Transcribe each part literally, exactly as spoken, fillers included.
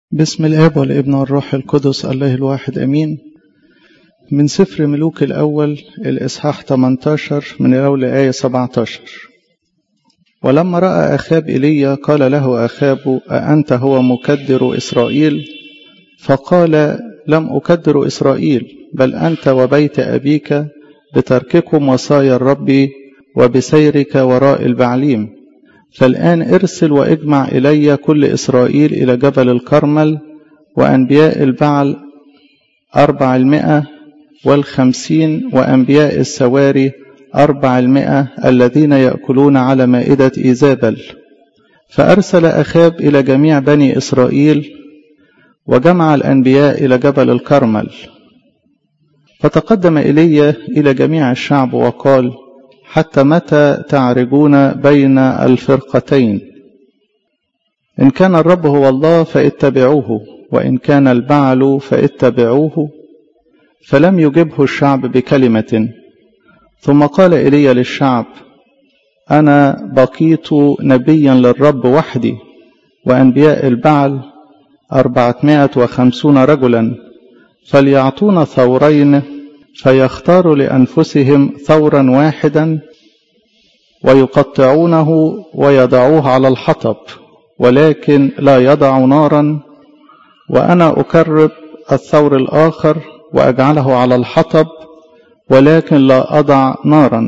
بسم الآب والابن والروح القدس الله الواحد أمين. من سفر ملوك الأول الإصحاح ثمانية عشر من الأول آية سبعة عشر. ولما رأى أخاب إيليا قال له أخاب: أأنت هو مكدر إسرائيل؟ فقال: لم أكدر إسرائيل، بل أنت وبيت أبيك بترككم وصايا الرب وبسيرك وراء البعليم. فالآن ارسل واجمع إلي كل إسرائيل إلى جبل الكرمل، وأنبياء البعل أربع المئة والخمسين، وأنبياء السواري أربع المئة الذين يأكلون على مائدة إيزابل. فأرسل أخاب إلى جميع بني إسرائيل وجمع الأنبياء إلى جبل الكرمل. فتقدم إيليا إلى جميع الشعب وقال: حتى متى تعرجون بين الفرقتين؟ إن كان الرب هو الله فاتبعوه، وإن كان البعل فاتبعوه. فلم يجبه الشعب بكلمة. ثم قال إيليا للشعب: أنا بقيت نبيا للرب وحدي، وأنبياء البعل أربعمائة وخمسون رجلا، فليعطونا ثورين، فيختاروا لأنفسهم ثورا واحدا ويقطعونه ويضعوه على الحطب، ولكن لا يضع نارا، وأنا أكرب الثور الآخر وأجعله على الحطب، ولكن لا أضع نارا.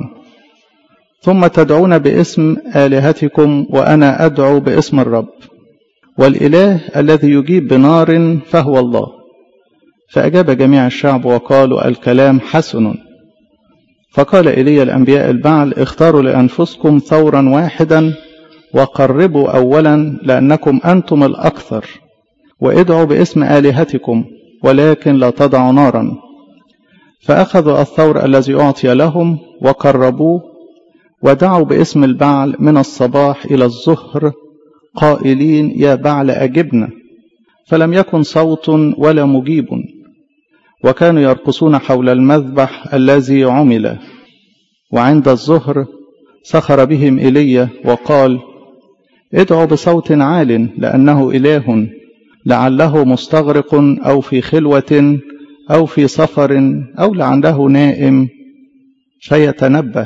ثم تدعون باسم آلهتكم وأنا أدعو باسم الرب، والإله الذي يجيب بنار فهو الله. فأجاب جميع الشعب وقالوا: الكلام حسن. فقال إيليا الأنبياء البعل: اختاروا لأنفسكم ثورا واحدا وقربوا أولا، لأنكم أنتم الأكثر، وادعوا باسم آلهتكم، ولكن لا تضعوا نارا. فأخذوا الثور الذي أعطي لهم وقربوه، ودعوا باسم البعل من الصباح إلى الظهر قائلين: يا بعل أجبنا. فلم يكن صوت ولا مجيب، وكانوا يرقصون حول المذبح الذي عمل. وعند الظهر سخر بهم إيليا وقال: ادعوا بصوت عال، لأنه إله، لعله مستغرق أو في خلوة أو في سفر أو لعله نائم فيتنبه.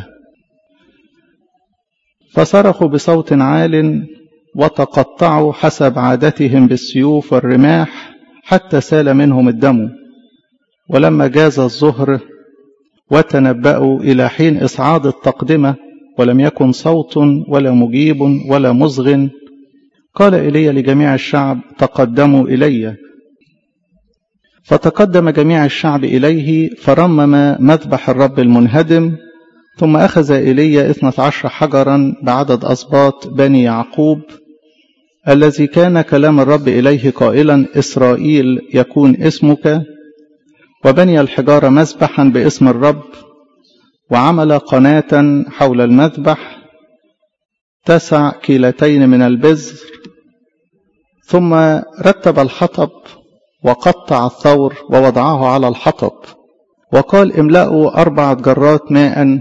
فصرخوا بصوت عال وتقطعوا حسب عادتهم بالسيوف والرماح حتى سال منهم الدم. ولما جاز الظهر وتنبأوا إلى حين إصعاد التقدمة ولم يكن صوت ولا مجيب ولا مصغ، قال إيليا لجميع الشعب: تقدموا إلي. فتقدم جميع الشعب إليه، فرمم مذبح الرب المنهدم. ثم أخذ إيليا اثنة عشر حجرا بعدد أسباط بني يعقوب الذي كان كلام الرب إليه قائلا: إسرائيل يكون اسمك، وبني الحجارة مذبحا باسم الرب، وعمل قناة حول المذبح تسع كيلتين من البزر. ثم رتب الحطب وقطع الثور ووضعه على الحطب، وقال: املأوا أربعة جرات ماء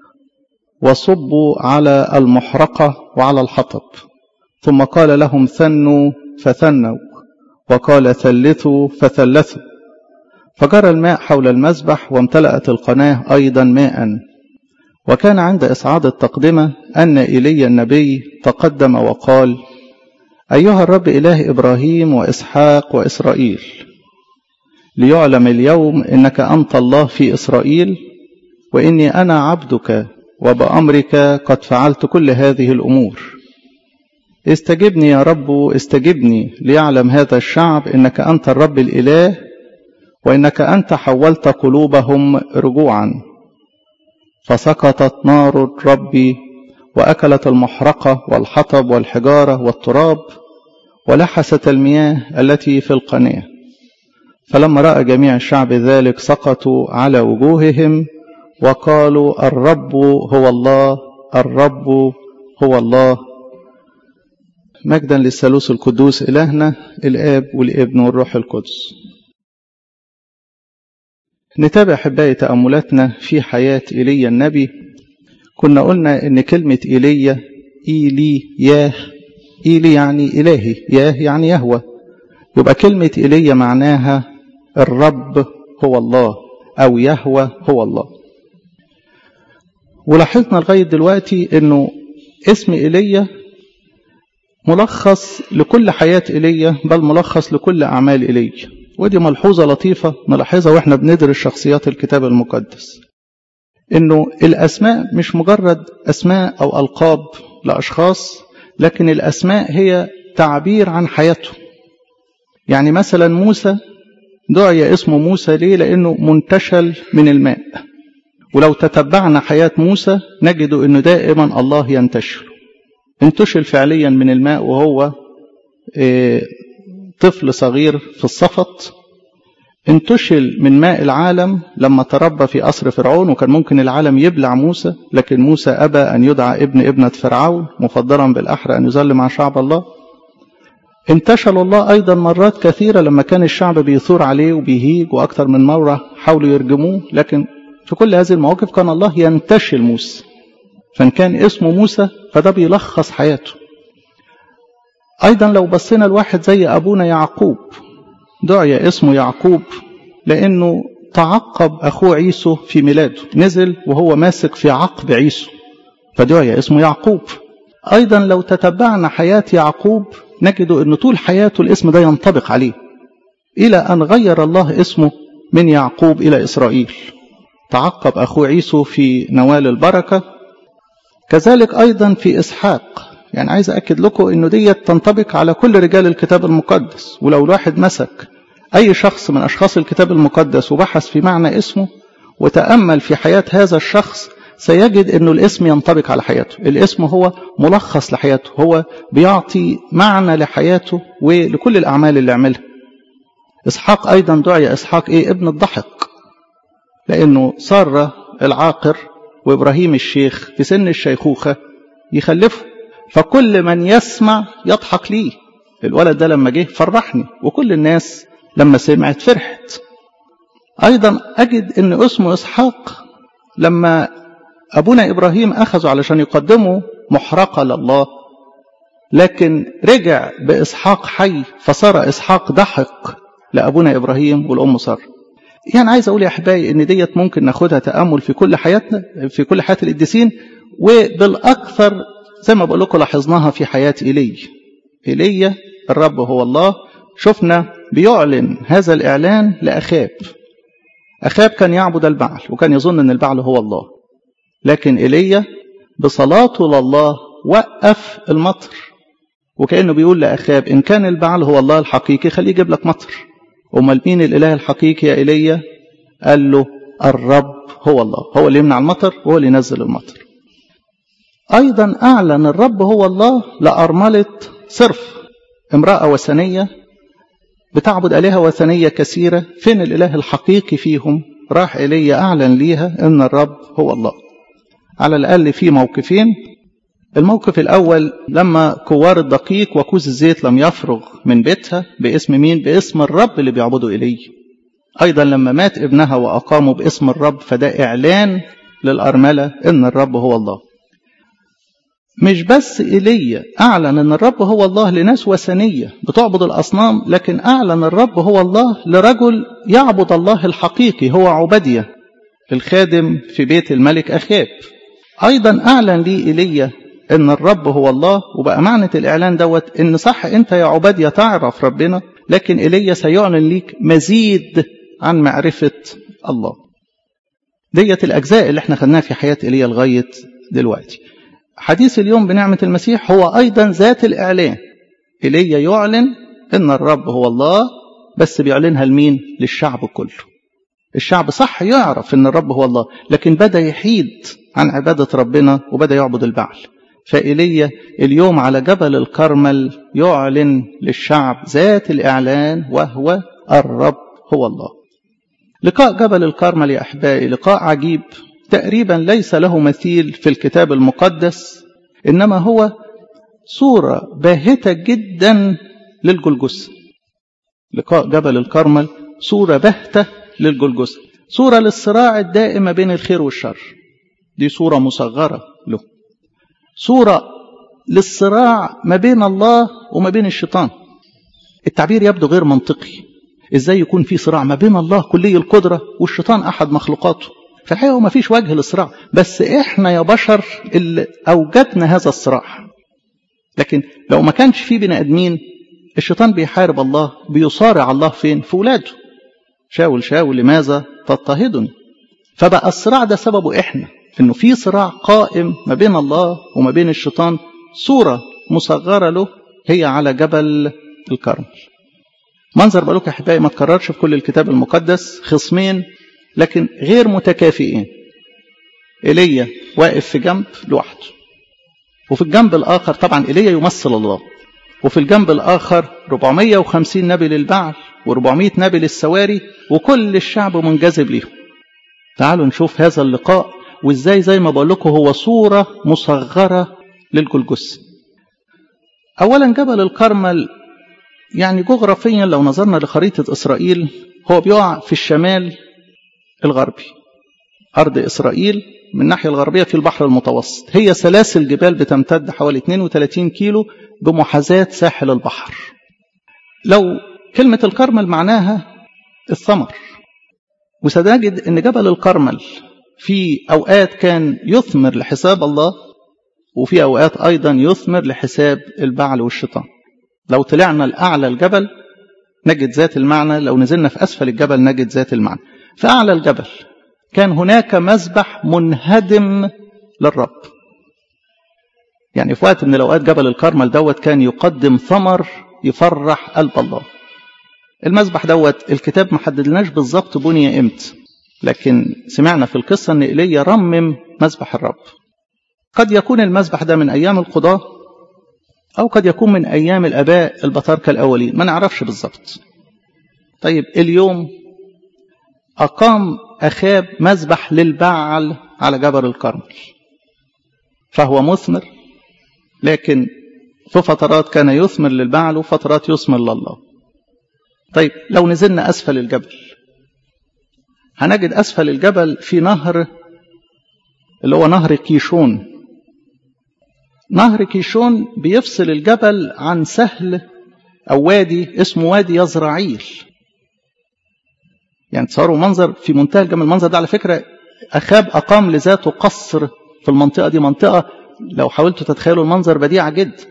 وصبوا على المحرقة وعلى الحطب. ثم قال لهم: ثنوا فثنوا، وقال: ثلثوا فثلثوا. فجرى الماء حول المذبح، وامتلأت القناة أيضا ماء. وكان عند إصعاد التقدمة أن إيليا النبي تقدم وقال: أيها الرب إله إبراهيم وإسحاق وإسرائيل، ليعلم اليوم إنك أنت الله في إسرائيل، وإني أنا عبدك وبأمرك قد فعلت كل هذه الأمور. استجبني يا رب، استجبني، ليعلم هذا الشعب إنك أنت الرب الإله، وإنك أنت حولت قلوبهم رجوعا. فسقطت نار الرب وأكلت المحرقة والحطب والحجارة والتراب، ولحست المياه التي في القناة. فلما رأى جميع الشعب ذلك سقطوا على وجوههم وقالوا: الرب هو الله، الرب هو الله. مجدا للثالوث القدوس إلهنا الآب والابن والروح القدس. نتابع حباية تأملاتنا في حياة إيليا النبي. كنا قلنا إن كلمة إيليا إيلي ياه، إيلي يعني إلهي، ياه يعني يهوى، يبقى كلمة إيليا معناها الرب هو الله أو يهوى هو الله. ولاحظنا لغاية دلوقتي أنه اسم إيليا ملخص لكل حياة إيليا، بل ملخص لكل أعمال إيليا. ودي ملحوظة لطيفة نلاحظها وإحنا بندرس شخصيات الكتاب المقدس، إنه الأسماء مش مجرد أسماء أو ألقاب لأشخاص، لكن الأسماء هي تعبير عن حياته. يعني مثلا موسى دعي اسمه موسى ليه؟ لأنه منتشل من الماء. ولو تتبعنا حياة موسى نجد أنه دائما الله ينتشل، انتشل فعليا من الماء وهو طفل صغير في الصفط، انتشل من ماء العالم لما تربى في قصر فرعون، وكان ممكن العالم يبلع موسى، لكن موسى أبى أن يدعى ابن ابنة فرعون، مفضلا بالأحرى أن يظل مع شعب الله. انتشل الله أيضا مرات كثيرة لما كان الشعب بيثور عليه وبيهيج، وأكثر من مرة حاولوا يرجموه، لكن في كل هذه المواقف كان الله ينتشل موسى. فإن كان اسمه موسى فده بيلخص حياته. أيضا لو بصينا الواحد زي أبونا يعقوب، دعي اسمه يعقوب لأنه تعقب أخوه عيسو في ميلاده، نزل وهو ماسك في عقب عيسو فدعي اسمه يعقوب. أيضا لو تتبعنا حياة يعقوب نجد أن طول حياته الاسم ده ينطبق عليه، إلى أن غير الله اسمه من يعقوب إلى إسرائيل، تعقب أخوه عيسو في نوال البركة. كذلك أيضا في إسحاق. يعني عايز أكد لكم أنه دي تنطبق على كل رجال الكتاب المقدس. ولو الواحد مسك أي شخص من أشخاص الكتاب المقدس وبحث في معنى اسمه وتأمل في حياة هذا الشخص سيجد أنه الاسم ينطبق على حياته. الاسم هو ملخص لحياته، هو بيعطي معنى لحياته ولكل الأعمال اللي عملها. إسحاق أيضا دعي إسحاق إيه؟ ابن الضحك، لأنه سارة العاقر وإبراهيم الشيخ في سن الشيخوخة يخلفه، فكل من يسمع يضحك ليه. الولد ده لما جه فرحني، وكل الناس لما سمعت فرحت. أيضا أجد أن اسمه إسحاق لما أبونا إبراهيم أخذوا علشان يقدموا محرقة لله، لكن رجع بإسحاق حي، فصار إسحاق ضحك لأبونا إبراهيم والأم سارة. يعني عايز أقول يا أحبائي إن ديت ممكن ناخدها تأمل في كل حياتنا، في كل حياة القديسين، وبالأكثر زي ما بقول لكم لاحظناها في حياة إيليا. إيليا الرب هو الله، شفنا بيعلن هذا الإعلان لأخاب. أخاب كان يعبد البعل وكان يظن أن البعل هو الله، لكن إيليا بصلاته لله وقف المطر، وكأنه بيقول لأخاب إن كان البعل هو الله الحقيقي خليه يجيب لك مطر. أمال مين الإله الحقيقي يا إيليا؟ قال له الرب هو الله، هو اللي يمنع المطر وهو اللي ينزل المطر. أيضا أعلن الرب هو الله لأرملة صرف، امرأة وثنية بتعبد آلهة وثنية كثيرة. فين الإله الحقيقي فيهم؟ راح إيليا أعلن ليها أن الرب هو الله. على الأقل في موقفين. الموقف الأول لما كوار الدقيق وكوز الزيت لم يفرغ من بيتها، باسم مين؟ باسم الرب اللي بيعبده إيليا. أيضا لما مات ابنها وأقاموا باسم الرب، فده إعلان للأرملة أن الرب هو الله. مش بس إيليا أعلن أن الرب هو الله لناس وثنية بتعبد الأصنام، لكن أعلن الرب هو الله لرجل يعبد الله الحقيقي، هو عبدية الخادم في بيت الملك أخاب. أيضا أعلن لي إيليا أن الرب هو الله، وبقى معنى الإعلان دوت أن صح أنت يا عبدية تعرف ربنا، لكن إيليا سيعلن ليك مزيد عن معرفة الله. ديت الأجزاء اللي احنا خدناها في حياة إيليا لغاية دلوقتي. حديث اليوم بنعمة المسيح هو أيضا ذات الإعلان. إيليا يعلن أن الرب هو الله، بس بيعلنها لمين؟ للشعب كله. الشعب صح يعرف أن الرب هو الله، لكن بدأ يحيد عن عبادة ربنا وبدأ يعبد البعل. فإيليا اليوم على جبل الكرمل يعلن للشعب ذات الإعلان، وهو الرب هو الله. لقاء جبل الكرمل يا أحبائي لقاء عجيب، تقريبا ليس له مثيل في الكتاب المقدس، إنما هو صورة باهتة جدا للجلجثة. لقاء جبل الكرمل صورة باهتة للجلجثة، صورة للصراع الدائم بين الخير والشر. دي صورة مصغرة له، صورة للصراع ما بين الله وما بين الشيطان. التعبير يبدو غير منطقي. ازاي يكون في صراع ما بين الله كلي القدرة والشيطان احد مخلوقاته؟ في الحقيقة ما فيش وجه للصراع، بس احنا يا بشر اللي اوجدنا هذا الصراع. لكن لو ما كانش في بني ادمين، الشيطان بيحارب الله، بيصارع الله فين؟ في ولاده. شاول شاول لماذا تضطهدني؟ فبقى الصراع ده سببه احنا، انه في صراع قائم ما بين الله وما بين الشيطان. صورة مصغرة له هي على جبل الكرمل. منظر بقولك يا احبائي ما تكررش في كل الكتاب المقدس، خصمين لكن غير متكافئين. ايليا واقف في جنب لوحده، وفي الجنب الاخر طبعا ايليا يمثل الله، وفي الجنب الاخر أربعمائة وخمسين نبي للبعل وأربعمائة نبي للسواري، وكل الشعب منجذب ليهم. تعالوا نشوف هذا اللقاء، وازاي زي ما بقول لكم هو صورة مصغرة للجلجث. اولا جبل الكرمل يعني جغرافيا لو نظرنا لخريطة اسرائيل هو بيقع في الشمال الغربي. ارض اسرائيل من الناحية الغربية في البحر المتوسط، هي سلاسل جبال بتمتد حوالي اثنين وثلاثين كيلو بمحاذاة ساحل البحر. لو كلمة الكرمل معناها الثمر، وسنجد ان جبل الكرمل في اوقات كان يثمر لحساب الله، وفي اوقات ايضا يثمر لحساب البعل والشيطان. لو طلعنا الاعلى الجبل نجد ذات المعنى، لو نزلنا في اسفل الجبل نجد ذات المعنى. في اعلى الجبل كان هناك مذبح منهدم للرب. يعني في وقت من الاوقات جبل الكرمل دوت كان يقدم ثمر يفرح قلب الله. المذبح دوت الكتاب ما حددلناش بالظبط بني امتى، لكن سمعنا في القصه ان ايليا رمم مذبح الرب. قد يكون المذبح ده من ايام القضاة، او قد يكون من ايام الاباء البطاركه الاولين، ما نعرفش بالظبط. طيب اليوم اقام اخاب مذبح للبعل على جبل الكرمل، فهو مثمر، لكن في فترات كان يثمر للبعل وفترات يثمر لله. طيب لو نزلنا اسفل الجبل هنجد اسفل الجبل في نهر اللي هو نهر كيشون. نهر كيشون بيفصل الجبل عن سهل او وادي اسمه وادي يزرعيل. يعني تصوروا منظر في منتهى الجمال. المنظر ده على فكرة أخاب أقام لذاته قصر في المنطقة دي، منطقة لو حاولتوا تتخيلوا المنظر بديعة جدا.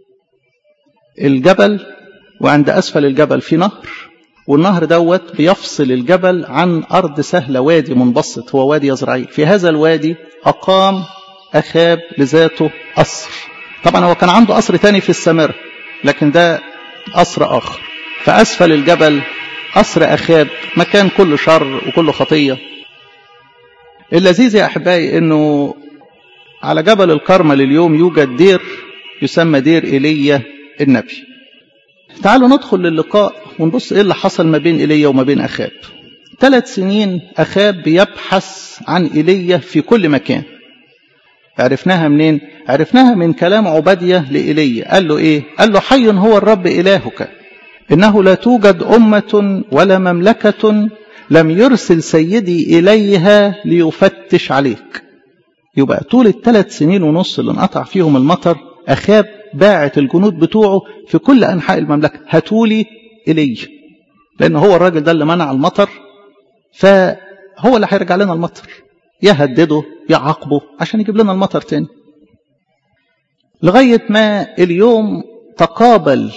الجبل وعند أسفل الجبل في نهر، والنهر دوت بيفصل الجبل عن أرض سهلة، وادي منبسط هو وادي يزرعيل. في هذا الوادي أقام أخاب لذاته قصر. طبعا هو كان عنده قصر تاني في السامرة، لكن ده قصر آخر. فأسفل الجبل قصر أخاب، مكان كله شر وكله خطية. اللذيذ يا أحبائي أنه على جبل الكرمل اليوم يوجد دير يسمى دير إيليا النبي. تعالوا ندخل للقاء ونبص إيه اللي حصل ما بين إيليا وما بين أخاب. ثلاث سنين أخاب بيبحث عن إيليا في كل مكان. عرفناها منين؟ عرفناها من كلام عبادية لإيليا. قال له إيه؟ قال له حي هو الرب إلهك، إنه لا توجد أمة ولا مملكة لم يرسل سيدي إليها ليفتش عليك. يبقى طول الثلاث سنين ونص اللي انقطع فيهم المطر أخاب باعت الجنود بتوعه في كل أنحاء المملكة، هاتولي إلي، لأن هو الراجل ده اللي منع المطر، فهو اللي هيرجع لنا المطر، يهدده يعاقبه عشان يجيب لنا المطر تاني. لغاية ما اليوم تقابل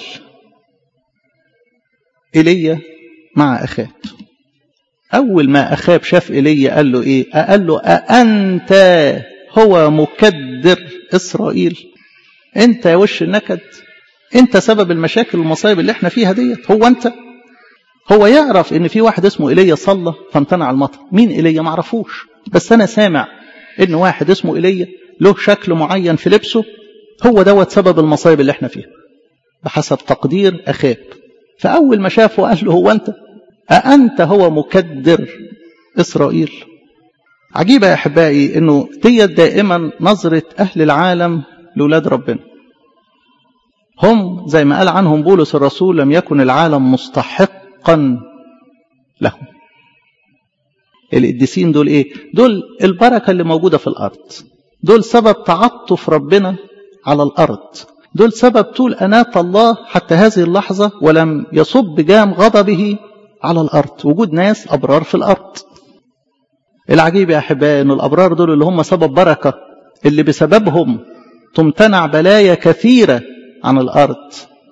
إيليا مع أخاب. أول ما أخاب شاف إيليا قال له إيه؟ قال له أأنت هو مكدر إسرائيل؟ أنت يا وش النكد، أنت سبب المشاكل والمصايب اللي احنا فيها ديت، هو أنت. هو يعرف إن في واحد اسمه إيليا صلى فامتنع المطر. مين إيليا؟ معرفوش، بس أنا سامع إن واحد اسمه إيليا له شكل معين في لبسه، هو دوت سبب المصايب اللي احنا فيها بحسب تقدير أخاب. فأول ما شافه قال له هو أنت؟ أأنت هو مكدر إسرائيل؟ عجيبة يا أحبائي إنه ديت دائما نظرة أهل العالم لأولاد ربنا. هم زي ما قال عنهم بولس الرسول لم يكن العالم مستحقا لهم. القديسين دول إيه؟ دول البركة اللي موجودة في الأرض، دول سبب تعطف ربنا على الأرض. دول سبب طول أناة الله حتى هذه اللحظة، ولم يصب جام غضبه على الأرض. وجود ناس أبرار في الأرض. العجيب يا أحبائي أن الأبرار دول اللي هم سبب بركة، اللي بسببهم تمتنع بلايا كثيرة عن الأرض.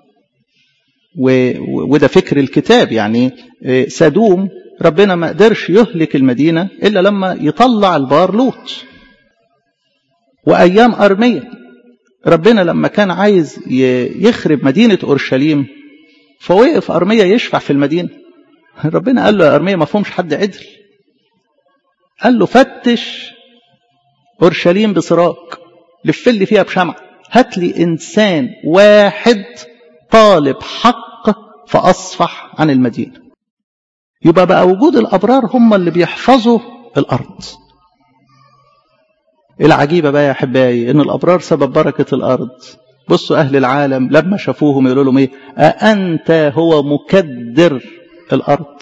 وده فكر الكتاب. يعني سدوم ربنا ما قدرش يهلك المدينة إلا لما يطلع البار لوط. وأيام أرمية ربنا لما كان عايز يخرب مدينة أورشليم فوقف أرمية يشفع في المدينة. ربنا قال له يا أرمية ما فهمش حد عدل، قال له فتش أورشليم بسراج، لفلي فيها بشمع، هات لي إنسان واحد طالب حق فأصفح عن المدينة. يبقى بقى وجود الأبرار هم اللي بيحفظوا الأرض. العجيبة بقى يا أحبائي إن الأبرار سبب بركة الأرض. بصوا أهل العالم لما شافوهم يقولوا لهم إيه؟ أأنت هو مكدر الأرض.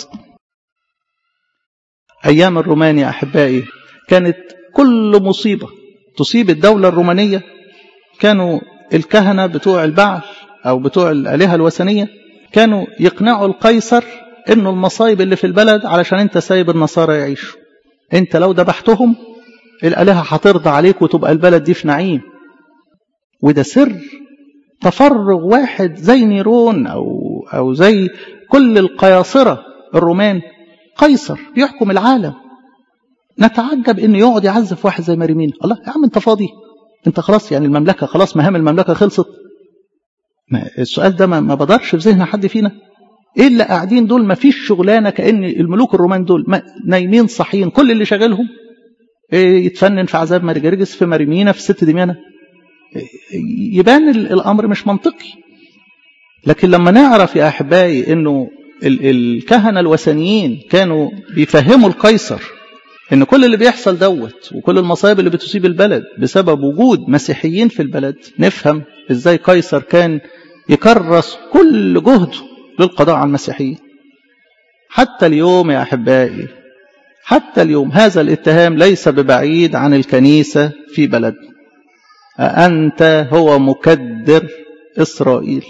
أيام الرومان يا أحبائي كانت كل مصيبة تصيب الدولة الرومانية كانوا الكهنة بتوع البعل أو بتوع الآلهة الوثنية كانوا يقنعوا القيصر إنه المصايب اللي في البلد علشان أنت سايب النصارى يعيشوا، أنت لو ذبحتهم الآلهة هترضى عليك وتبقى البلد دي في نعيم. وده سر تفرغ واحد زي نيرون أو أو زي كل القياصرة الرومان. قيصر بيحكم العالم، نتعجب إنه يقعد يعزف واحد زي مريمين. الله يا عم أنت فاضي؟ أنت خلاص يعني المملكة خلاص مهام المملكة خلصت؟ ما السؤال ده ما بدرش في ذهن حد فينا. إيه اللي قاعدين دول ما فيش شغلانة، كأن الملوك الرومان دول نايمين صحيين، كل اللي شغالهم إيه يتفنن في عذاب مرجرجس في مريمينة في ست دميانة. يبان الأمر مش منطقي. لكن لما نعرف يا أحبائي إنه الكهنة الوثنيين كانوا بيفهموا القيصر إن كل اللي بيحصل دوت وكل المصايب اللي بتصيب البلد بسبب وجود مسيحيين في البلد، نفهم إزاي قيصر كان يكرس كل جهده للقضاء على المسيحيين. حتى اليوم يا أحبائي، حتى اليوم هذا الاتهام ليس ببعيد عن الكنيسة في بلد. أأنت هو مكدر إسرائيل.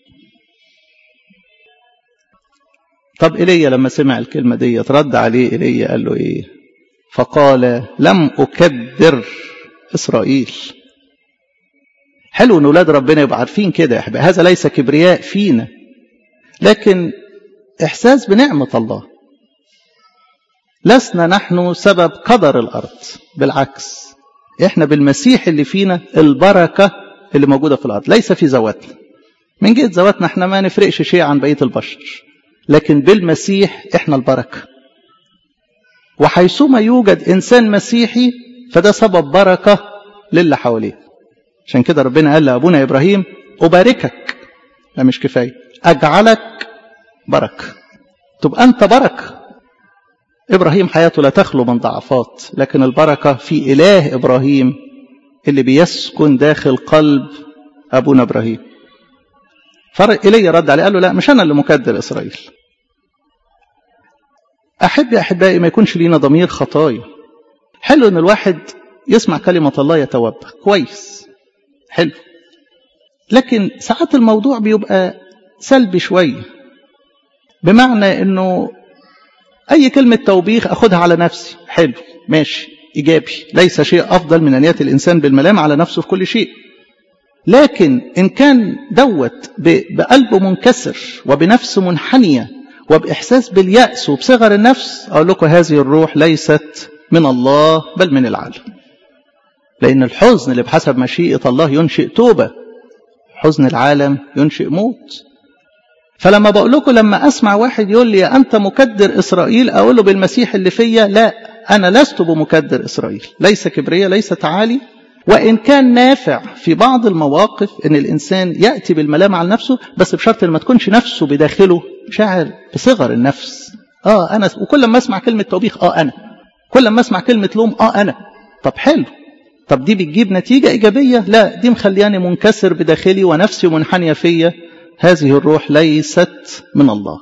طب إيليا لما سمع الكلمة دي رد عليه إيليا قال له إيه؟ فقال لم أكدر إسرائيل. حلو ان اولاد ربنا يبقى عارفين كده يا احبائي. هذا ليس كبرياء فينا لكن احساس بنعمه الله. لسنا نحن سبب قدر الارض، بالعكس احنا بالمسيح اللي فينا البركه اللي موجوده في الارض، ليس في ذواتنا. من جهه ذواتنا احنا ما نفرقش شيء عن بقيه البشر، لكن بالمسيح احنا البركه. وحيثما يوجد انسان مسيحي فده سبب بركه للي حواليه. عشان كده ربنا قال لأبونا إبراهيم أباركك، لا مش كفاية، أجعلك بركة، تبقى أنت بركة. إبراهيم حياته لا تخلو من ضعفات، لكن البركة في إله إبراهيم اللي بيسكن داخل قلب أبونا إبراهيم. فرق إليه رد عليه قال له لا مش أنا اللي مكدر إسرائيل. أحب يا أحبائي ما يكونش لينا ضمير خطايا. حلو أن الواحد يسمع كلمة الله يتوبخ كويس، حلو، لكن ساعات الموضوع بيبقى سلبي شوية، بمعنى انه اي كلمة توبيخ اخدها على نفسي، حلو ماشي ايجابي، ليس شيء افضل من ان ياتي الانسان بالملام على نفسه في كل شيء. لكن ان كان دوت بقلب منكسر وبنفس منحنية وباحساس باليأس وبصغر النفس، اقول لكم هذه الروح ليست من الله بل من العالم. لأن الحزن اللي بحسب مشيئة الله ينشئ توبة، حزن العالم ينشئ موت. فلما بقول لكم لما أسمع واحد يقول لي أنت مكدر إسرائيل، أقول له بالمسيح اللي فيا لا، أنا لست بمكدر إسرائيل، ليس كبرية ليس تعالي. وإن كان نافع في بعض المواقف أن الإنسان يأتي بالملام على نفسه، بس بشرط أن ما تكونش نفسه بداخله شاعر بصغر النفس. آه أنا، وكل ما أسمع كلمة توبيخ آه أنا، كل ما أسمع كلمة لوم آه أنا. طب حلو، طب دي بتجيب نتيجة إيجابية؟ لا، دي مخلياني منكسر بداخلي ونفسي منحنية فيا. هذه الروح ليست من الله.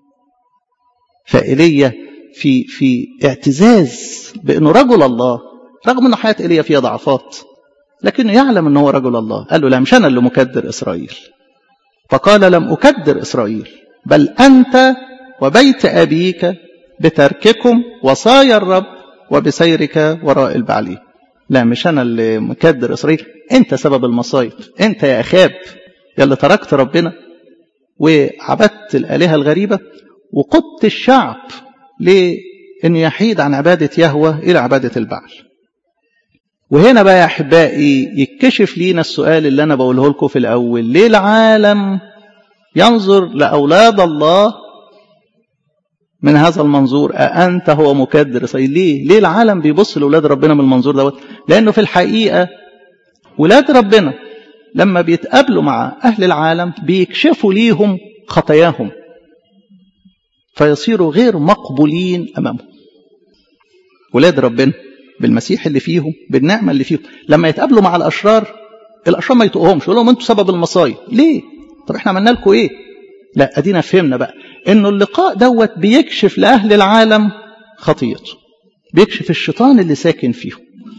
فإيليا في في اعتزاز بأنه رجل الله، رغم أن حياة إيليا فيها ضعفات، لكنه يعلم أنه هو رجل الله. قال له لا، مش أنا اللي مكدر إسرائيل. فقال لم أكدر إسرائيل، بل أنت وبيت أبيك بترككم وصايا الرب وبسيرك وراء البعليم. لا، مش أنا اللي مكدر إسرائيل، أنت سبب المصايب. أنت يا أخاب يلي تركت ربنا وعبدت الآلهة الغريبة وقدت الشعب لأن يحيد عن عبادة يهوه إلى عبادة البعل. وهنا بقى يا أحبائي يكشف لينا السؤال اللي أنا بقوله لكم في الأول: ليه العالم ينظر لأولاد الله من هذا المنظور؟ أأنت هو مكدر إسرائيل؟ ليه؟ ليه العالم بيبص لأولاد ربنا من المنظور دوت؟ لأنه في الحقيقة ولاد ربنا لما بيتقابلوا مع أهل العالم بيكشفوا ليهم خطاياهم فيصيروا غير مقبولين أمامهم. ولاد ربنا بالمسيح اللي فيهم، بالنعمة اللي فيهم، لما يتقابلوا مع الأشرار، الأشرار ما يتقوهمش، يقول لهم أنتوا سبب المصايب. ليه؟ طب إحنا عملنا لكم إيه؟ لا، أدينا فهمنا بقى إنه اللقاء دوت بيكشف لأهل العالم خطيته، بيكشف الشيطان اللي ساكن فيهم،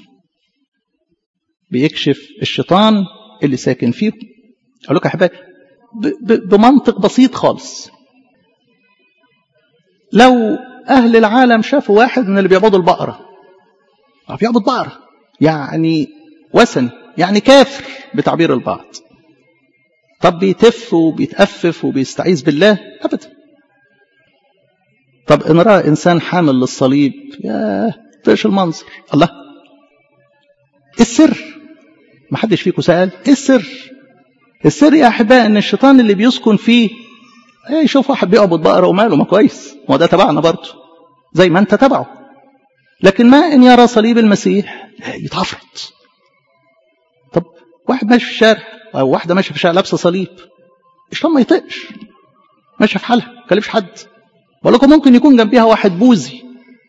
بيكشف الشيطان اللي ساكن فيهم. أقول لك يا أحبائي بمنطق بسيط خالص، لو أهل العالم شافوا واحد من اللي بيعبدوا البقرة، بيعبد بقرة يعني وثني، يعني كافر بتعبير البعض، طب بيتف وبيتأفف وبيستعيذ بالله؟ أبدا. طب إن رأى إنسان حامل للصليب، ياه طيش المنظر. الله، السر ما حدش فيكم سأل إيه السر؟ السر يا أحباء إن الشيطان اللي بيسكن فيه يشوف واحد بيعبد بقرة وماله، ما كويس، ما ده تبعنا برضه زي ما أنت تبعه. لكن ما إن يرى صليب المسيح يتعفرط. طب واحد ماشي في الشارع أو واحدة ماشية في الشارع لابسة صليب، الشيطان ما يطقش، ماشية في حالها ما كلمش حد. بقول لكم ممكن يكون جنبيها واحد بوذي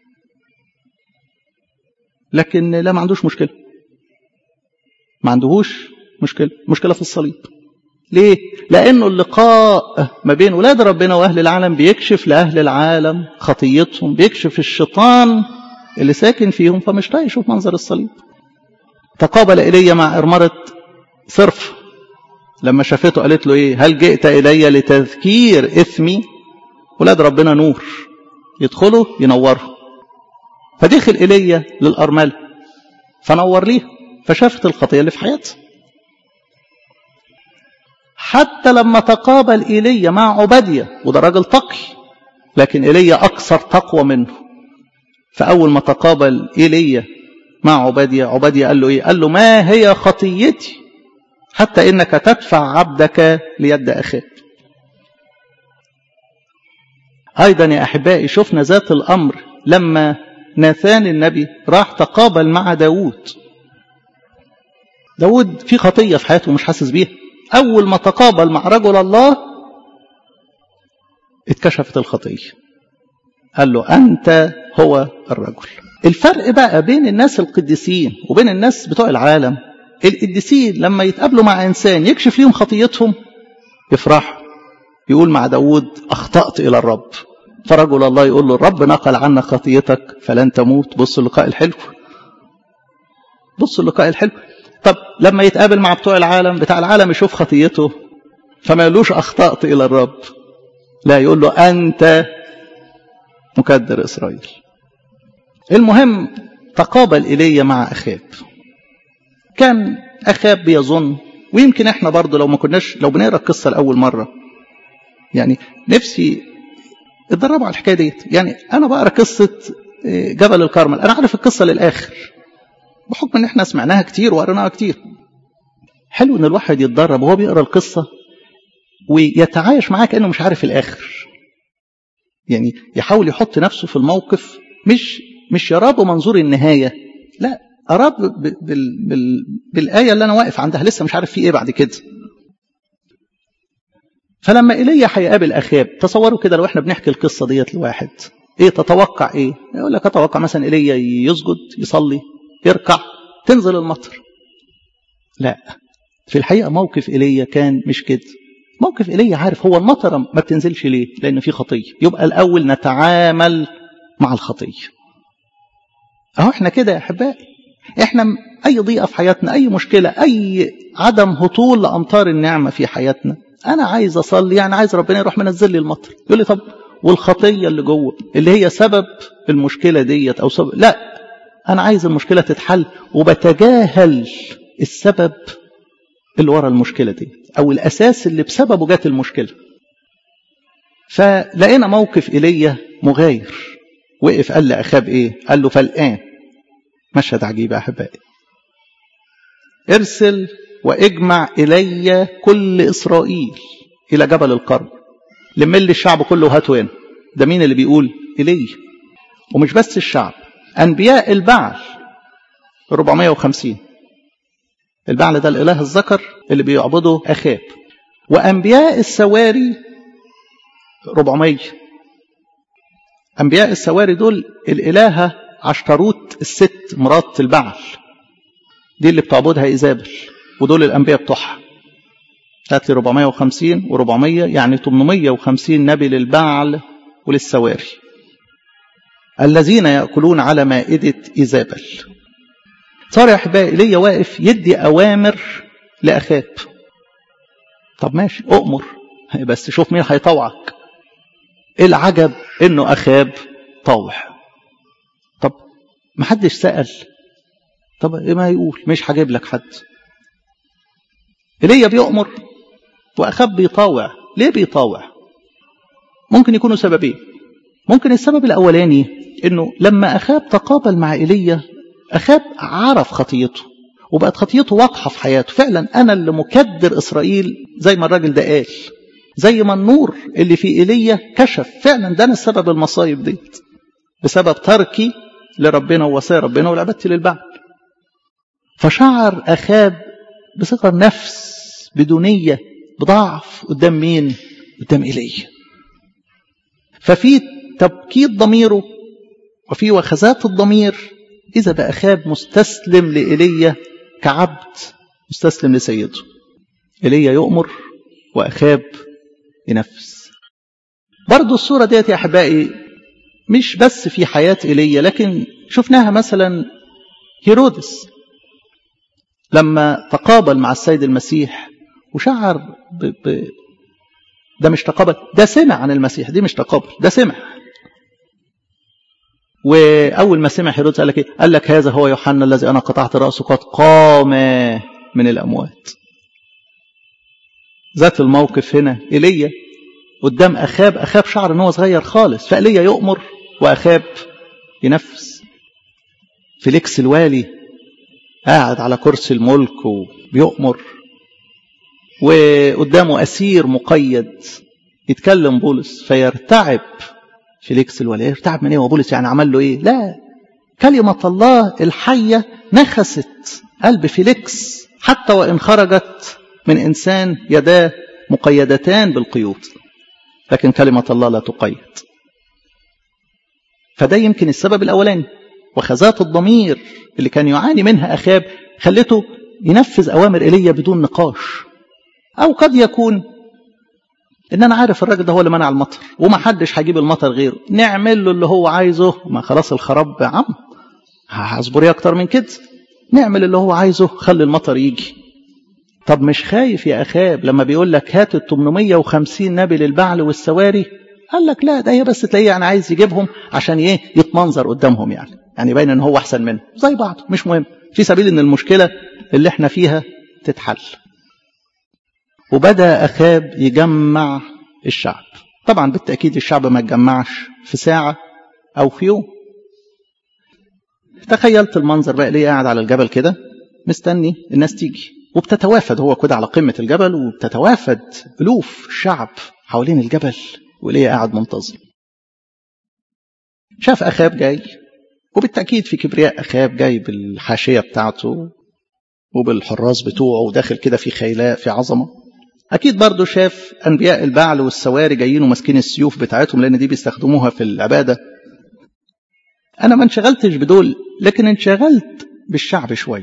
لكن لا، ما عندوش مشكلة، ما عندهوش مشكلة، مشكلة في الصليب. ليه؟ لأنه اللقاء ما بين ولاد ربنا وأهل العالم بيكشف لأهل العالم خطيتهم، بيكشف الشيطان اللي ساكن فيهم، فمش طايق يشوف منظر الصليب. تقابل إلي مع إرمرة صرف، لما شافته قالت له إيه؟ هل جئت إلي لتذكير إثمي؟ ولاد ربنا نور، يدخلوا ينوروا. فدخل إلي للأرملة فنور ليها، فشافت الخطية اللي في حياتها. حتى لما تقابل إيليا مع عبادية، وده راجل تقي، لكن إيليا أكثر تقوى منه. فأول ما تقابل إيليا مع عبادية، عبادية قال له إيه؟ قال له ما هي خطيتي حتى إنك تدفع عبدك ليد أخيك. أيضا يا أحبائي شفنا ذات الأمر لما ناثان النبي راح تقابل مع داود. داود في خطية في حياته مش حاسس بيها، أول ما تقابل مع رجل الله اتكشفت الخطية، قال له أنت هو الرجل. الفرق بقى بين الناس القديسين وبين الناس بتوع العالم، القديسين لما يتقابلوا مع إنسان يكشف ليهم خطيتهم يفرحوا، يقول مع داود أخطأت إلى الرب، فرجل الله يقول له الرب نقل عنك خطيتك فلن تموت. بص اللقاء الحلو، بص اللقاء الحلو. طب لما يتقابل مع بتوع العالم، بتاع العالم يشوف خطيته فما يقولوش أخطأت إلى الرب، لا يقول له أنت مكدر إسرائيل. المهم تقابل إلي مع أخاب. كان أخاب بيظن، ويمكن احنا برضو لو ما كناش، لو بنقرأ القصة لأول مرة، يعني نفسي اتدربوا على الحكاية ديت. يعني أنا بقرأ قصة جبل الكرمل، أنا عارف القصة للآخر بحكم ان احنا سمعناها كتير وقرناها كتير. حلو ان الواحد يتدرب وهو بيقرا القصه ويتعايش معاه كانه مش عارف الاخر، يعني يحاول يحط نفسه في الموقف، مش مش يراه بمنظور النهايه، لا اراه بال بال بالايه اللي انا واقف عندها لسه مش عارف في ايه بعد كده. فلما ايليا هيقابل اخاب، تصوروا كده لو احنا بنحكي القصه ديت لواحد، ايه تتوقع؟ ايه يقول لك اتوقع مثلا ايليا يسجد يصلي يركع تنزل المطر. لا، في الحقيقة موقف إيليا كان مش كده. موقف إيليا عارف هو المطر ما بتنزلش ليه؟ لأن في خطية. يبقى الأول نتعامل مع الخطية. أهو احنا كده يا أحبائي، احنا اي ضيقة في حياتنا، اي مشكلة، اي عدم هطول لامطار النعمة في حياتنا، انا عايز اصلي، يعني عايز ربنا يروح منزل لي المطر. يقول لي طب والخطية اللي جوه اللي هي سبب المشكلة ديت او سبب، لا انا عايز المشكلة تتحل وبتجاهل السبب اللي ورا المشكلة دي او الاساس اللي بسببه جات المشكلة. فلقينا موقف ايليا مغاير، وقف قال لأخاب ايه؟ قال له فالآن، مشهد عجيب يا احبائي، ارسل واجمع الي كل اسرائيل الى جبل القرن، لم لي الشعب كله هاتوا هنا. ده مين اللي بيقول؟ ايليا. ومش بس الشعب، انبياء البعل أربعمائة وخمسين. البعل ده الاله الذكر اللي بيعبده اخاب، وانبياء السواري أربعمائة. انبياء السواري دول الالهه عشتروت الست مرات البعل، دي اللي بتعبدها ايزابل، ودول الانبياء بتوعها. هات لي أربعمائة وخمسين وأربعمائة، يعني ثمانمائة وخمسين نبي للبعل وللسواري الذين ياكلون على مائده ايزابل. صار يا احبائي ايليا واقف يدي اوامر لاخاب. طب ماشي اؤمر، بس شوف مين هيطوعك. ايه العجب انه اخاب طوع. طب ما حدش سأل، طب ايه ما يقول مش هجيب لك حد. ايليا بيؤمر واخاب بيطاوع. ليه بيطاوع؟ ممكن يكونوا سببين. ممكن السبب الاولاني انه لما اخاب تقابل مع ايليا، اخاب عرف خطيته وبقت خطيته واضحه في حياته. فعلا انا اللي مكدر اسرائيل، زي ما الراجل ده قال، زي ما النور اللي في ايليا كشف فعلا ده انا السبب المصايب دي بسبب تركي لربنا ووصايا ربنا والعبادتي للبعل. فشعر اخاب بصغر نفس، بدونيه، بضعف قدام مين؟ قدام ايليا. ففي تبكيت ضميره وفي وخزات الضمير، اذا بقى اخاب مستسلم لايليا كعبد مستسلم لسيده. ايليا يؤمر واخاب ينفذ. برضو الصورة ديت يا أحبائي مش بس في حياة إيليا، لكن شفناها مثلا هيرودس لما تقابل مع السيد المسيح وشعر ب... ب... ده مش تقابل، ده سمع عن المسيح، دي مش تقابل، ده سمع. وأول ما سمع هيرودس قال لك إيه؟ قال لك هذا هو يوحنا الذي أنا قطعت رأسه قد قام من الأموات. ذات الموقف هنا إيليا قدام أخاب. أخاب شعر أنه صغير خالص، فإيليا يؤمر وأخاب ينفذ. فيليكس الوالي قاعد على كرسي الملك وبيؤمر، وقدامه أسير مقيد يتكلم بولس فيرتعب فيليكس الوالي. يرتعب من إيه وبولس يعني عمل له إيه؟ لا، كلمة الله الحية نخست قلب فيليكس حتى وإن خرجت من إنسان يداه مقيدتان بالقيود، لكن كلمة الله لا تقيد. فده يمكن السبب الأولاني. وخزات الضمير اللي كان يعاني منها أخاب خلته ينفذ أوامر إيليا بدون نقاش. أو قد يكون إن أنا عارف الراجل ده هو اللي منع المطر وما حدش هيجيب المطر غيره، نعمل له اللي هو عايزه، ما خلاص الخراب عم هصبر أكتر من كده، نعمل اللي هو عايزه خلي المطر يجي. طب مش خايف يا أخاب لما بيقول لك هات ال ثمانمائة وخمسين نبي للبعل والسواري؟ قال لك لا، ده هي بس تلاقيه يعني عايز يجيبهم عشان ايه؟ يتمنظر قدامهم، يعني يعني باين ان هو احسن منه، زي بعض، مش مهم، في سبيل ان المشكله اللي احنا فيها تتحل. وبدا اخاب يجمع الشعب. طبعا بالتاكيد الشعب ما اتجمعش في ساعه او في يوم. تخيلت المنظر بقى، ليه قاعد على الجبل كده مستني الناس تيجي، وبتتوافد هو كده على قمه الجبل، وبتتوافد الوف الشعب حوالين الجبل، وليه قاعد منتظر. شاف أخاب جاي، وبالتأكيد في كبرياء أخاب جاي بالحاشية بتاعته وبالحراس بتوعه وداخل كده في خيلاء في عظمة. أكيد برضو شاف أنبياء البعل والسواري جايين وماسكين السيوف بتاعتهم، لأن دي بيستخدموها في العبادة. أنا ما انشغلتش بدول، لكن انشغلت بالشعب شوية.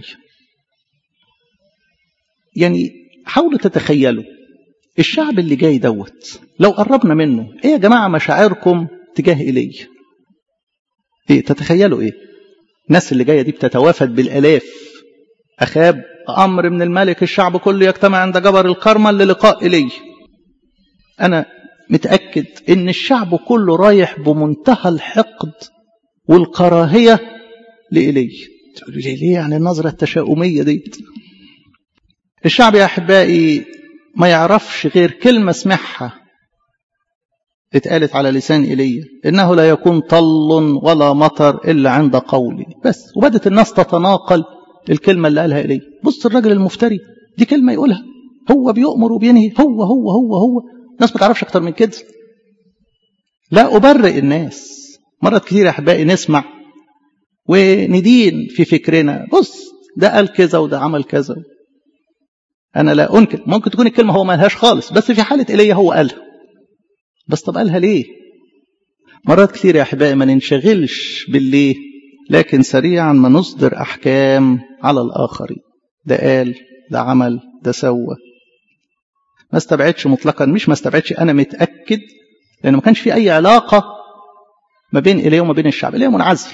يعني حاولوا تتخيلوا الشعب اللي جاي دوت لو قربنا منه، ايه يا جماعة مشاعركم تجاه إليه؟ ايه تتخيلوا ايه؟ الناس اللي جاية دي بتتوافد بالآلاف. أخاب أمر من الملك الشعب كله يجتمع عند جبل الكرمل للقاء إيليا. أنا متأكد إن الشعب كله رايح بمنتهى الحقد والكراهية لإيليا. تقولوا لي ليه؟ يعني النظرة التشاؤمية دي. الشعب يا أحبائي ما يعرفش غير كلمة سمعها اتقالت على لسان إيليا، إنه لا يكون طل ولا مطر إلا عند قولي بس. وبدت الناس تتناقل الكلمة اللي قالها إيليا. بص الراجل المفتري، دي كلمة يقولها، هو بيؤمر وبينهي، هو هو هو هو الناس ما تعرفش أكتر من كده. لا أبرئ الناس. مرات كتير يا أحبائي نسمع وندين في فكرنا، بص ده قال كذا وده عمل كذا. أنا لا أنكر ممكن تكون الكلمة هو ما قالهاش خالص، بس في حالة إيليا هو قالها. بس طب قالها ليه؟ مرات كتير يا أحبائي ما ننشغلش بالليه، لكن سريعا ما نصدر أحكام على الآخرين. ده قال، ده عمل، ده سوى. ما استبعدش مطلقا، مش ما استبعدش، أنا متأكد، لأنه ما كانش في أي علاقة ما بين إيليا وما بين الشعب. إيليا منعزل،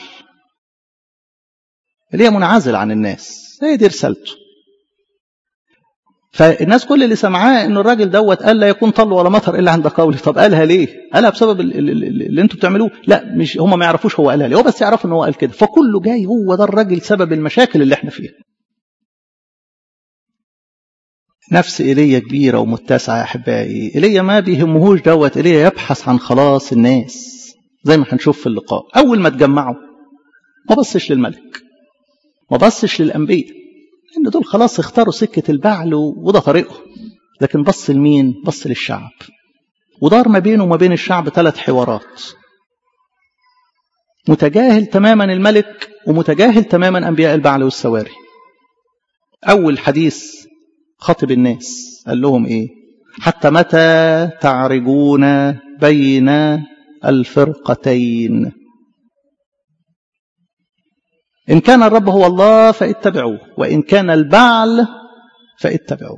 إيليا منعزل عن الناس، هي دي رسالته. فالناس كل اللي سمعاه إنه الراجل دوت قال لا يكون طل ولا مطر إلا عند قولي. طب قالها ليه؟ قالها بسبب اللي, اللي انتوا بتعملوه؟ لا، مش هم ما يعرفوش هو قالها ليه، هو بس يعرفوا إنه هو قال كده. فكله جاي هو ده الراجل سبب المشاكل اللي احنا فيها. نفس إيليا كبيرة ومتسعة يا أحبائي. إيليا ما بيهمهوش دوت، إيليا يبحث عن خلاص الناس زي ما هنشوف في اللقاء. أول ما تجمعوا ما بصش للملك، ما بصش للأنبياء، لأن دول خلاص اختاروا سكة البعل وده طريقه. لكن بص لمين؟ بص للشعب. ودار ما بينه وما بين الشعب ثلاث حوارات. متجاهل تماما الملك ومتجاهل تماما أنبياء البعل والسواري. أول حديث خاطب الناس قال لهم إيه؟ حتى متى تعرجون بين الفرقتين؟ إن كان الرب هو الله فاتبعوه، وإن كان البعل فاتبعوه.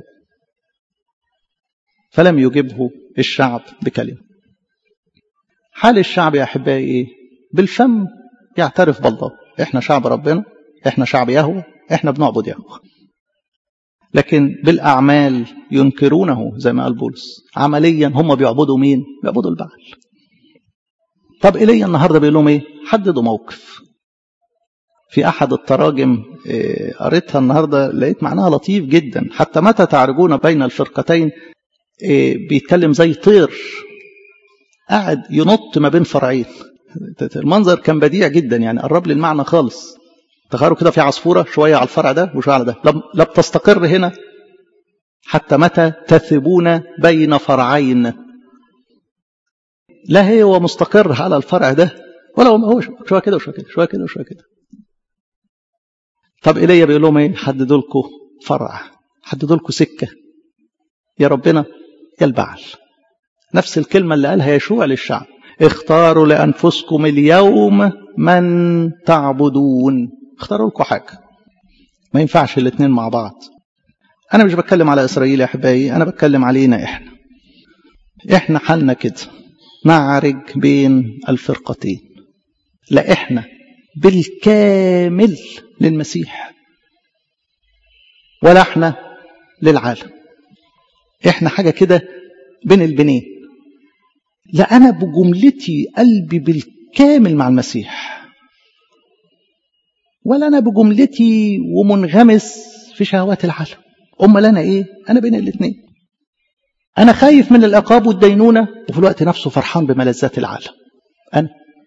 فلم يجبه الشعب بكلمة. حال الشعب يا أحبائي إيه؟ بالفم يعترف بالله، إحنا شعب ربنا، إحنا شعب يهوه، إحنا بنعبد يهوه. لكن بالأعمال ينكرونه زي ما قال بولس. عمليا هم بيعبدوا مين؟ بيعبدوا البعل. طب إيليا النهاردة بيقول لهم إيه؟ حددوا موقف. في أحد التراجم قريتها النهاردة لقيت معناها لطيف جدا. حتى متى تعرجون بين الفرقتين؟ بيتكلم زي طير قاعد ينط ما بين فرعين. المنظر كان بديع جدا، يعني قرب لي المعنى خالص. تخيلوا كده في عصفورة شوية على الفرع ده وشوية على ده، لا بتستقر هنا. حتى متى تثبون بين فرعين؟ لا هي هو مستقر على الفرع ده ولا هو شوية كده وشوية كده شوية كده وشوية كده. طب إيليا بيقول لهم ايه؟ حددوا لكم فرع، حددوا لكم سكة، يا ربنا يا البعل. نفس الكلمة اللي قالها يشوع للشعب: اختاروا لأنفسكم اليوم من تعبدون. اختاروا لكم حاجة، ما ينفعش الاثنين مع بعض. أنا مش بتكلم على إسرائيل يا أحبائي، أنا بتكلم علينا إحنا. إحنا حالنا كده، نعرج بين الفرقتين. لا إحنا بالكامل للمسيح ولا إحنا للعالم. إحنا حاجة كده بين البنين. لا أنا بجملتي قلبي بالكامل مع المسيح، ولا أنا بجملتي ومنغمس في شهوات العالم. أما لنا إيه؟ أنا بين الاثنين. أنا خايف من العقاب والدينونة وفي الوقت نفسه فرحان بملذات العالم. أنا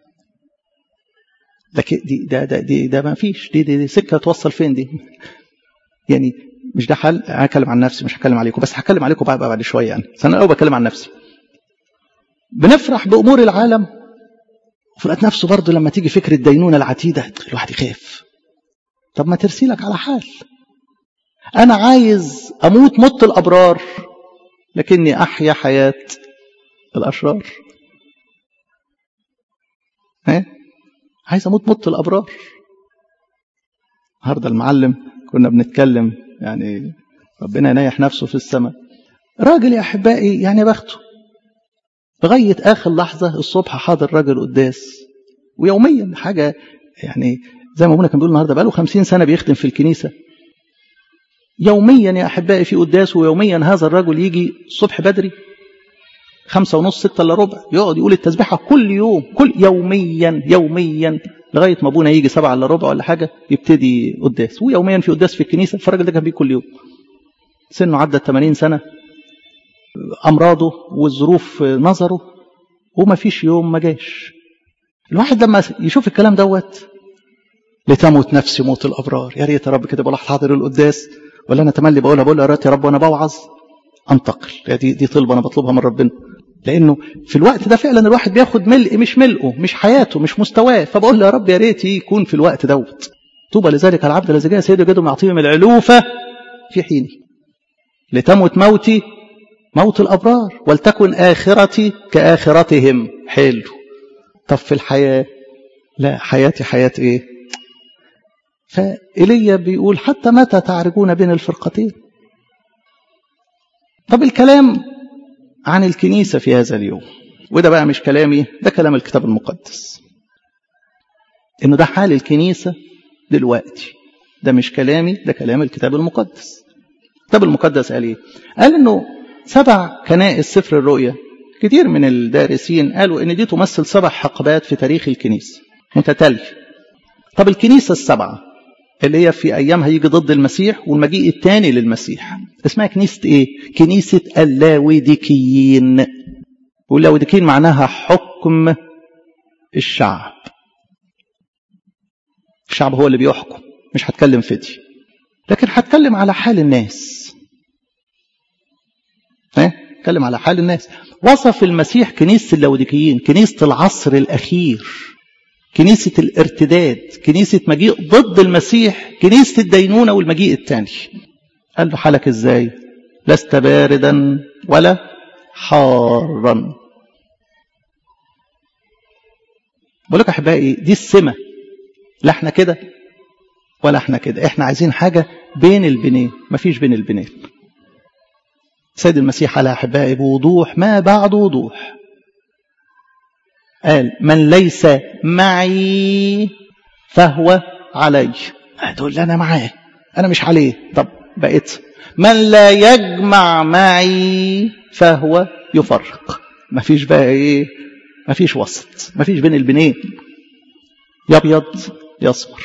لكن دي ده ده دي ده ما فيش دي, دي دي سكة توصل فين دي؟ يعني مش ده حل. هتكلم عن نفسي، مش هتكلم عليكم، بس هتكلم عليكم بقى بعد شوية. يعني أنا الأول بتكلم عن نفسي. بنفرح بأمور العالم وفي الوقت نفسه برضه لما تيجي فكرة الدينونة العتيدة الواحد يخاف. طب ما ترسيلك على حال. أنا عايز أموت موت الأبرار لكني أحيا حياة الأشرار. ها؟ عايز أموت موت الأبرار. النهارده المعلم كنا بنتكلم، يعني ربنا ينيح نفسه في السماء. راجل يا أحبائي يعني بخته لغاية آخر لحظة الصبح حاضر راجل قداس، ويوميا حاجة يعني زي ما ابونا كان بيقول النهارده بقاله خمسين سنة بيخدم في الكنيسة، يوميا يا أحبائي في قداس، ويوميا هذا الرجل يجي الصبح بدري خمسة ونص ستة إلا ربع يقعد يقول التسبيحة كل يوم، كل يوميا يوميا لغاية ما ابونا يجي سبعة إلا ربع ولا حاجة يبتدي قداس، ويوميا في قداس في الكنيسة. فالراجل ده كان بيه كل يوم، سنه عدى ثمانين سنة، أمراضه والظروف نظره، وما فيش يوم ما جاش. الواحد لما يشوف الكلام دوت، لتموت نفسي موت الأبرار، يا ريت يا رب كده بقول حاضر القداس، ولا أنا تملي بقولها بقول يا ريت يا رب وأنا بوعظ أنتقل. دي دي طلبة أنا بطلبها من ربنا، لأنه في الوقت ده فعلا الواحد بياخد ملء مش ملئه، مش حياته، مش مستواه. فبقول له يا رب يا ريت يكون في الوقت دوت. طوبى لذلك العبد الذي جاء سيده جده معطيهم العلوفة في حينه، لتموت موتي موت الأبرار ولتكن آخرتي كآخرتهم. حلو. طب في الحياة، لا، حياتي حياة إيه؟ فإليا بيقول حتى متى تعرجون بين الفرقتين. طب الكلام عن الكنيسة في هذا اليوم، وده بقى مش كلامي، ده كلام الكتاب المقدس، إنه ده حال الكنيسة دلوقتي. ده مش كلامي، ده كلام الكتاب المقدس. الكتاب المقدس قال إيه؟ قال إنه سبع كنائس سفر الرؤيا، كتير من الدارسين قالوا إن دي تمثل سبع حقبات في تاريخ الكنيسة متتالية. طب الكنيسة السبعة اللي هي في أيامها يجي ضد المسيح والمجيء الثاني للمسيح، اسمها كنيسة إيه؟ كنيسة اللاوديكيين. واللاوديكيين معناها حكم الشعب. الشعب هو اللي بيحكم، مش هتكلم في دي، لكن هتكلم على حال الناس. ها؟ هتكلم على حال الناس. وصف المسيح كنيسة اللاوديكيين كنيسة العصر الأخير، كنيسة الارتداد، كنيسة مجيء ضد المسيح، كنيسة الدينونة والمجيء الثاني. قال له حالك ازاي؟ لست باردا ولا حارا. بقول لك احبائي، دي السمة، لا احنا كده ولا احنا كده، احنا عايزين حاجة بين البنين، مفيش بين البنين. سيد المسيح على احبائي بوضوح ما بعد وضوح قال من ليس معي فهو علي. هتقول لي انا معاه، انا مش عليه. طب بقيت من لا يجمع معي فهو يفرق. مفيش بقى ايه، مفيش وسط، مفيش بين البنين، يا ابيض يا اسمر.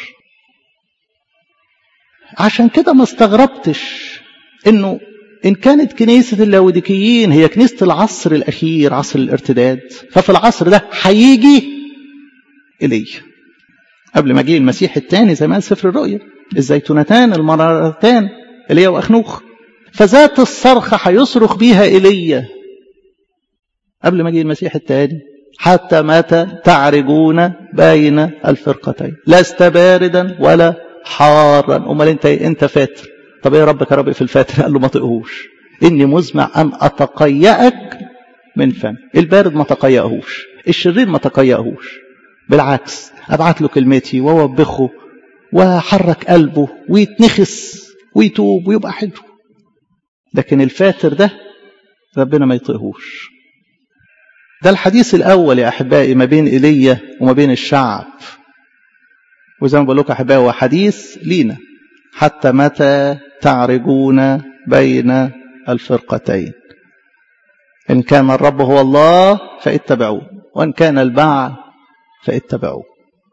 عشان كده ما استغربتش انه إن كانت كنيسة اللاوديكيين هي كنيسة العصر الأخير، عصر الارتداد، ففي العصر ده هيجي إلي قبل ما جه المسيح الثاني زي ما قال سفر الرؤيا، الزيتونتان المرارتان إلي وأخنوخ. فذات الصرخة هيصرخ بيها إلي قبل ما جه المسيح الثاني. حتى متى تعرجون بين الفرقتين، لست باردا ولا حارا. أمال أنت أنت فاتر. طب ايه ربك يا رب في الفاتر؟ قال له ما تقهوش، اني مزمع ان اتقيأك من فم. البارد ما تقيأهوش، الشرير ما تقيأهوش، بالعكس ابعت له كلمتي ووبخه وحرك قلبه ويتنخس ويتوب ويبقى حلو. لكن الفاتر ده ربنا ما يطيقهوش. ده الحديث الاول يا احبائي ما بين ايليا وما بين الشعب، وزي ما بقول لكم احبائي هو حديث لينا. حتى متى تعرجون بين الفرقتين؟ إن كان الرب هو الله فاتبعوه، وإن كان البعل فاتبعوه.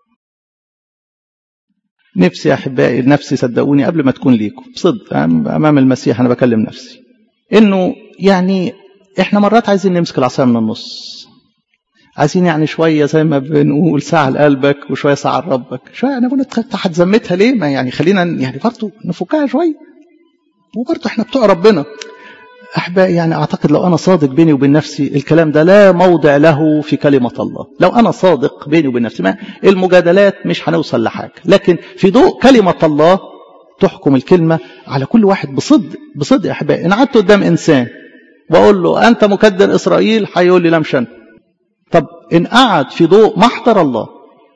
نفسي يا أحبائي، نفسي صدقوني قبل ما تكون ليكم بصدق أمام المسيح، أنا بكلم نفسي إنه يعني إحنا مرات عايزين نمسك العصاية من النص، عايزين يعني شوية زي ما بنقول ساعة لقلبك وشوية ساعة لربك. شوية أنا بقول تحت ذمتها ليه؟ ما يعني خلينا يعني برضه نفكها شوية، وبرضه إحنا بتوع ربنا. أحبائي يعني أعتقد لو أنا صادق بيني وبين نفسي الكلام ده لا موضع له في كلمة الله. لو أنا صادق بيني وبين نفسي، ما المجادلات مش هنوصل لحاجة، لكن في ضوء كلمة الله تحكم الكلمة على كل واحد بصدق. بصدق أحبائي، إن قعدت قدام إنسان وأقول له أنت مكدر إسرائيل، هيقول لي لا مش أنا. طب إن قعد في ضوء محضر الله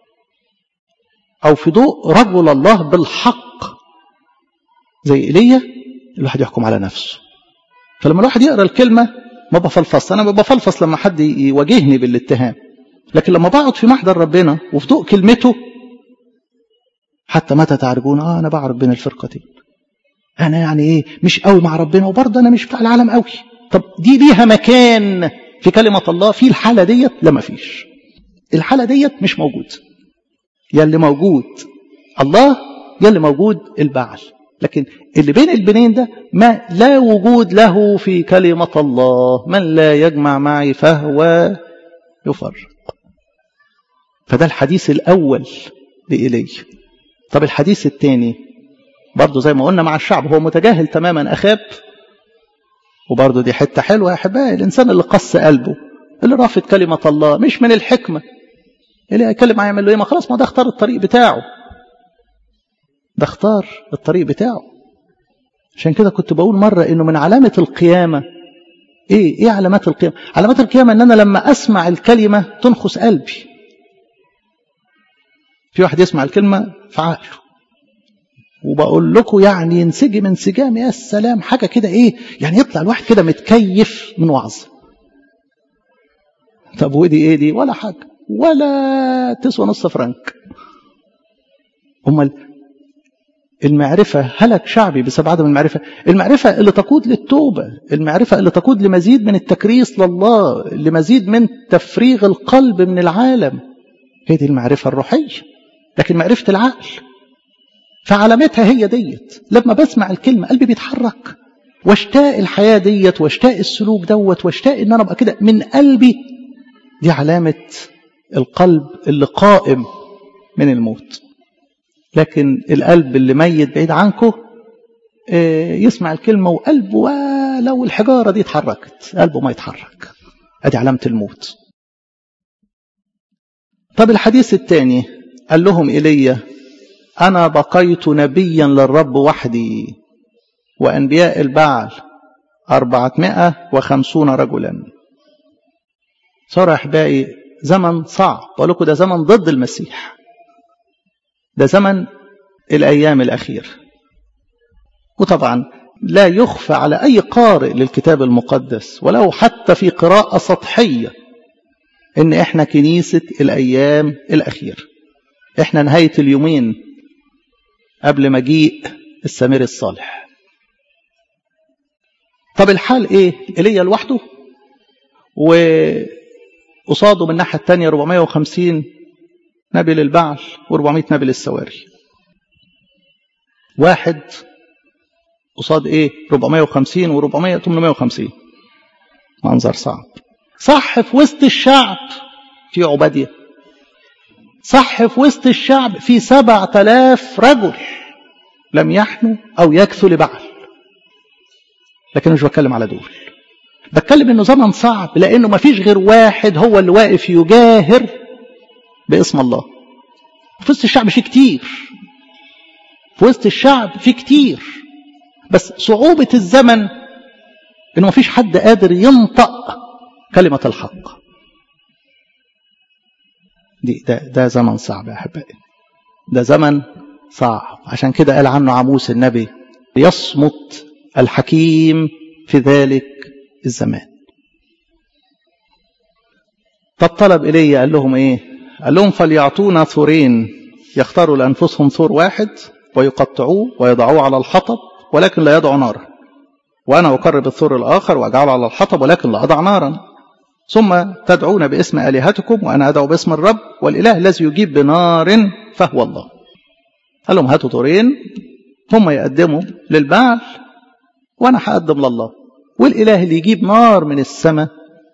أو في ضوء رجل الله بالحق زي إيليا، الواحد يحكم على نفسه. فلما الواحد يقرأ الكلمة ما بفلفص، أنا بفلفص لما حد يواجهني بالاتهام، لكن لما بقعد في محضر ربنا وفي ضوء كلمته حتى متى تعرجون؟ اه انا بعرف بين الفرقتين، انا يعني ايه مش قوي مع ربنا وبرضه انا مش بتاع العالم قوي. طب دي ليها مكان في كلمة الله في الحالة ديت؟ لا، ما فيش. الحالة ديت مش موجود. يا اللي موجود الله يا اللي موجود البعل. لكن اللي بين البنين ده ما لا وجود له في كلمة الله. من لا يجمع معي فهو يفرق. فده الحديث الأول لإيليا. طب الحديث الثاني برضه زي ما قلنا مع الشعب، هو متجاهل تماما أخاب. وبرضه دي حتة حلوة يا أحبائي، الإنسان اللي قص قلبه، اللي رافض كلمة الله مش من الحكمة، اللي هيكلم معاه يعمل له إيه؟ ما خلاص، ما ده اختار الطريق بتاعه، ده اختار الطريق بتاعه. عشان كده كنت بقول مرة إنه من علامة القيامة إيه؟ إيه علامات القيامة؟ علامات القيامة إن أنا لما أسمع الكلمة تنخس قلبي. في واحد يسمع الكلمة في عقله، وبقول لكم يعني ينسجم انسجام يا السلام، حاجة كده إيه يعني، يطلع الواحد كده متكيف من وعظ. طب ودي إيه دي؟ ولا حاجة، ولا تسوى نص فرنك. أمال المعرفة هلك شعبي بسبب عدم المعرفة. المعرفة اللي تقود للتوبة، المعرفة اللي تقود لمزيد من التكريس لله، لمزيد من تفريغ القلب من العالم، هي دي المعرفة الروحية. لكن معرفة العقل فعلامتها هي ديت، لما بسمع الكلمة قلبي بيتحرك واشتاق الحياة ديت واشتاق السلوك دوت واشتاق ان انا ابقى كده من قلبي. دي علامة القلب اللي قائم من الموت. لكن القلب اللي ميت بعيد عنكم يسمع الكلمة وقلبه ولو الحجارة دي اتحركت قلبه ما يتحرك. ادي علامة الموت. طب الحديث الثاني قال لهم إيليا: أنا بقيت نبيا للرب وحدي وأنبياء البعل أربعمائة وخمسين رجلا. صار يا أحبائي زمن صعب، بقول لكم ده زمن ضد المسيح، ده زمن الأيام الأخير. وطبعا لا يخفى على أي قارئ للكتاب المقدس ولو حتى في قراءة سطحية إن إحنا كنيسة الأيام الأخير، إحنا نهاية اليومين قبل مجيء السمير الصالح. طب الحال إيه؟ إيليا لوحده، وقصاده من الناحية الثانية أربعمائة وخمسين نبي للبعل وأربعمائة نبي للسواري. واحد قصاد إيه؟ أربعمائة وخمسين وأربعمائة ثمانمائة وخمسين. منظر صعب. صح في وسط الشعب في عبادية، صح في وسط الشعب في سبعة آلاف رجل لم يحنوا أو يكثوا لبعل، لكن مش بتكلم على دول. بتكلم إنه زمن صعب لأنه ما فيش غير واحد هو اللي واقف يجاهر باسم الله. في وسط الشعب في كتير، في وسط الشعب في كتير، بس صعوبة الزمن إنه ما فيش حد قادر ينطق كلمة الحق دي. ده, ده زمن صعب يا أحبائي، ده زمن صعب. عشان كده قال عنه عموس النبي: يصمت الحكيم في ذلك الزمان. طب طلب إلي قال لهم إيه؟ قال لهم: فليعطونا ثورين، يختاروا لأنفسهم ثور واحد ويقطعوه ويضعوه على الحطب ولكن لا يضعوا نارا، وأنا أقرب الثور الآخر وأجعله على الحطب ولكن لا أضع نارا، ثم تدعون باسم آلهتكم وأنا أدعو باسم الرب، والإله الذي يجيب بنار فهو الله. قال لهم: هاتوا ثورين، هم يقدموا للبعل وأنا هقدم لله. والإله اللي يجيب نار من السماء،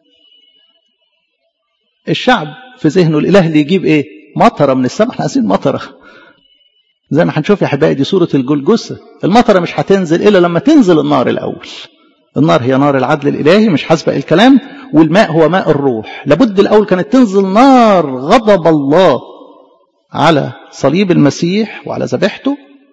الشعب في ذهنه الإله اللي يجيب إيه؟ مطرة من السماء. احنا عايزين مطرة، زي ما هنشوف يا حبايبي دي سورة الجلجسة. المطرة مش هتنزل إلا لما تنزل النار الأول. النار هي نار العدل الإلهي، مش حسب الكلام، والماء هو ماء الروح. لابد الأول كانت تنزل نار غضب الله على صليب المسيح وعلى ذبيحته،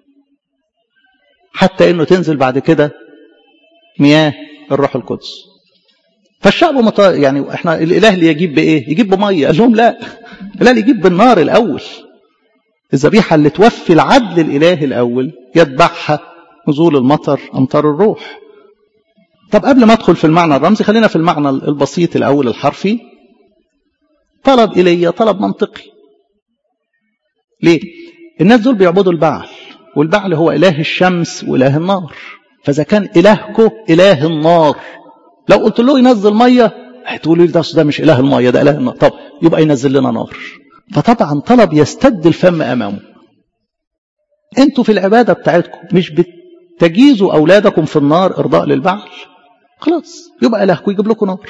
حتى إنه تنزل بعد كده مياه الروح القدس. فالشعب مط... يعني احنا الإله اللي يجيب بإيه؟ يجيب بمية. قال لهم لا، الإله اللي يجيب بالنار الأول. الذبيحة اللي توفي العدل الإلهي الأول يتبعها نزول المطر أمطار الروح. طب قبل ما أدخل في المعنى الرمزي خلينا في المعنى البسيط الأول الحرفي. طلب إلي طلب منطقي. ليه؟ الناس دول بيعبدوا البعل، والبعل هو إله الشمس وإله النار. فإذا كان إلهكم إله النار، لو قلت له ينزل مية هتقولوا لي ده ده مش إله المية، ده إله النار. طب يبقى ينزل لنا نار. فطبعا طلب يستد الفم أمامه. انتوا في العبادة بتاعتكم مش بتجيزوا أولادكم في النار إرضاء للبعل، خلاص يبقى إلهكم يجيب لكم نار.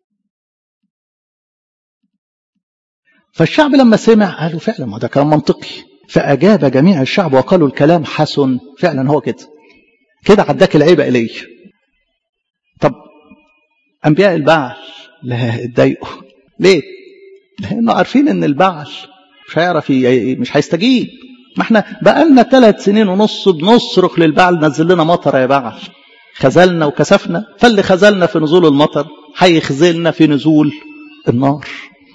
فالشعب لما سمع قالوا فعلا ما ده كلام منطقي، فأجاب جميع الشعب وقالوا الكلام حسن. فعلا هو كده كده عداك العيبة إليه. طب أنبياء البعل لا اتضايقوا ليه؟ لأنه عارفين إن البعل مش هيعرف مش هيستجيب. ما احنا بقالنا ثلاث سنين ونص بنصرخ للبعل نزل لنا مطر يا بعل، خذلنا وكسفنا، فاللي خذلنا في نزول المطر هيخذلنا في نزول النار.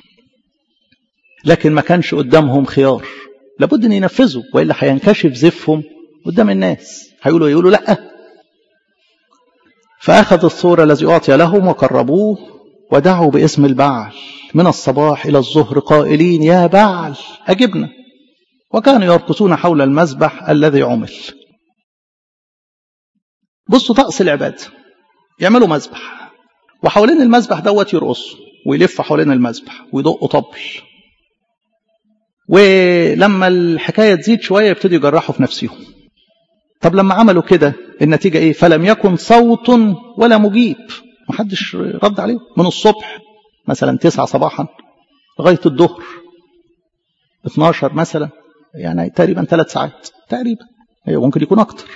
لكن ما كانش قدامهم خيار، لابد ان ينفذوا والا هينكشف زفهم قدام الناس، هيقولوا يقولوا لا. فاخذ الثور الذي اعطي لهم وقربوه ودعوا باسم البعل من الصباح الى الظهر قائلين يا بعل اجبنا. وكانوا يرقصون حول المذبح الذي عمل. بصوا طقس العباده، يعملوا مذبح وحوالين المذبح دوت يرقصوا ويلفوا حوالين المذبح ويدقوا طبل، ولما الحكايه تزيد شويه يبتدوا يجرحوا في نفسهم. طب لما عملوا كده النتيجه ايه؟ فلم يكن صوت ولا مجيب، محدش رد عليهم من الصبح مثلا تسعة صباحا لغايه الظهر اتناشر مثلا، يعني تقريبا ثلاث ساعات تقريبا، ممكن يكون اكتر.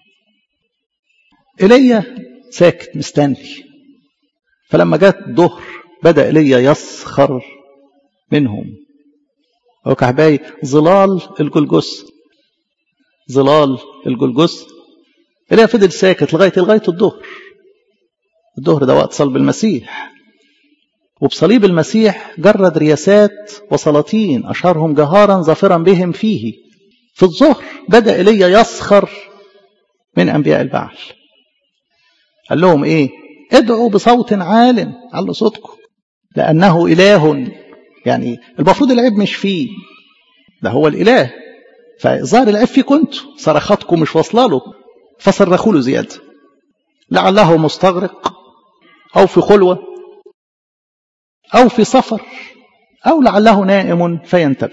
ايليا ساكت مستني. فلما جت الظهر بدا ايليا يسخر منهم. هو كحباي ظلال الجلجث، ظلال الجلجث. ايليا فضل ساكت لغايه لغايه الظهر. الظهر ده وقت صلب المسيح، وبصليب المسيح جرد رياسات وسلاطين أشهرهم جهارا ظافرا بهم فيه. في الظهر بدأ إيليا يسخر من أنبياء البعل. قال لهم إيه؟ ادعوا بصوت عال، علوا صوتكم لأنه إله. يعني المفروض العيب مش فيه، ده هو الإله، فظهر العيب فيكم انتوا، صرخاتكم مش واصله له فصرخوا له زيادة. لعله مستغرق أو في خلوة أو في سفر أو لعله نائم فينتبه.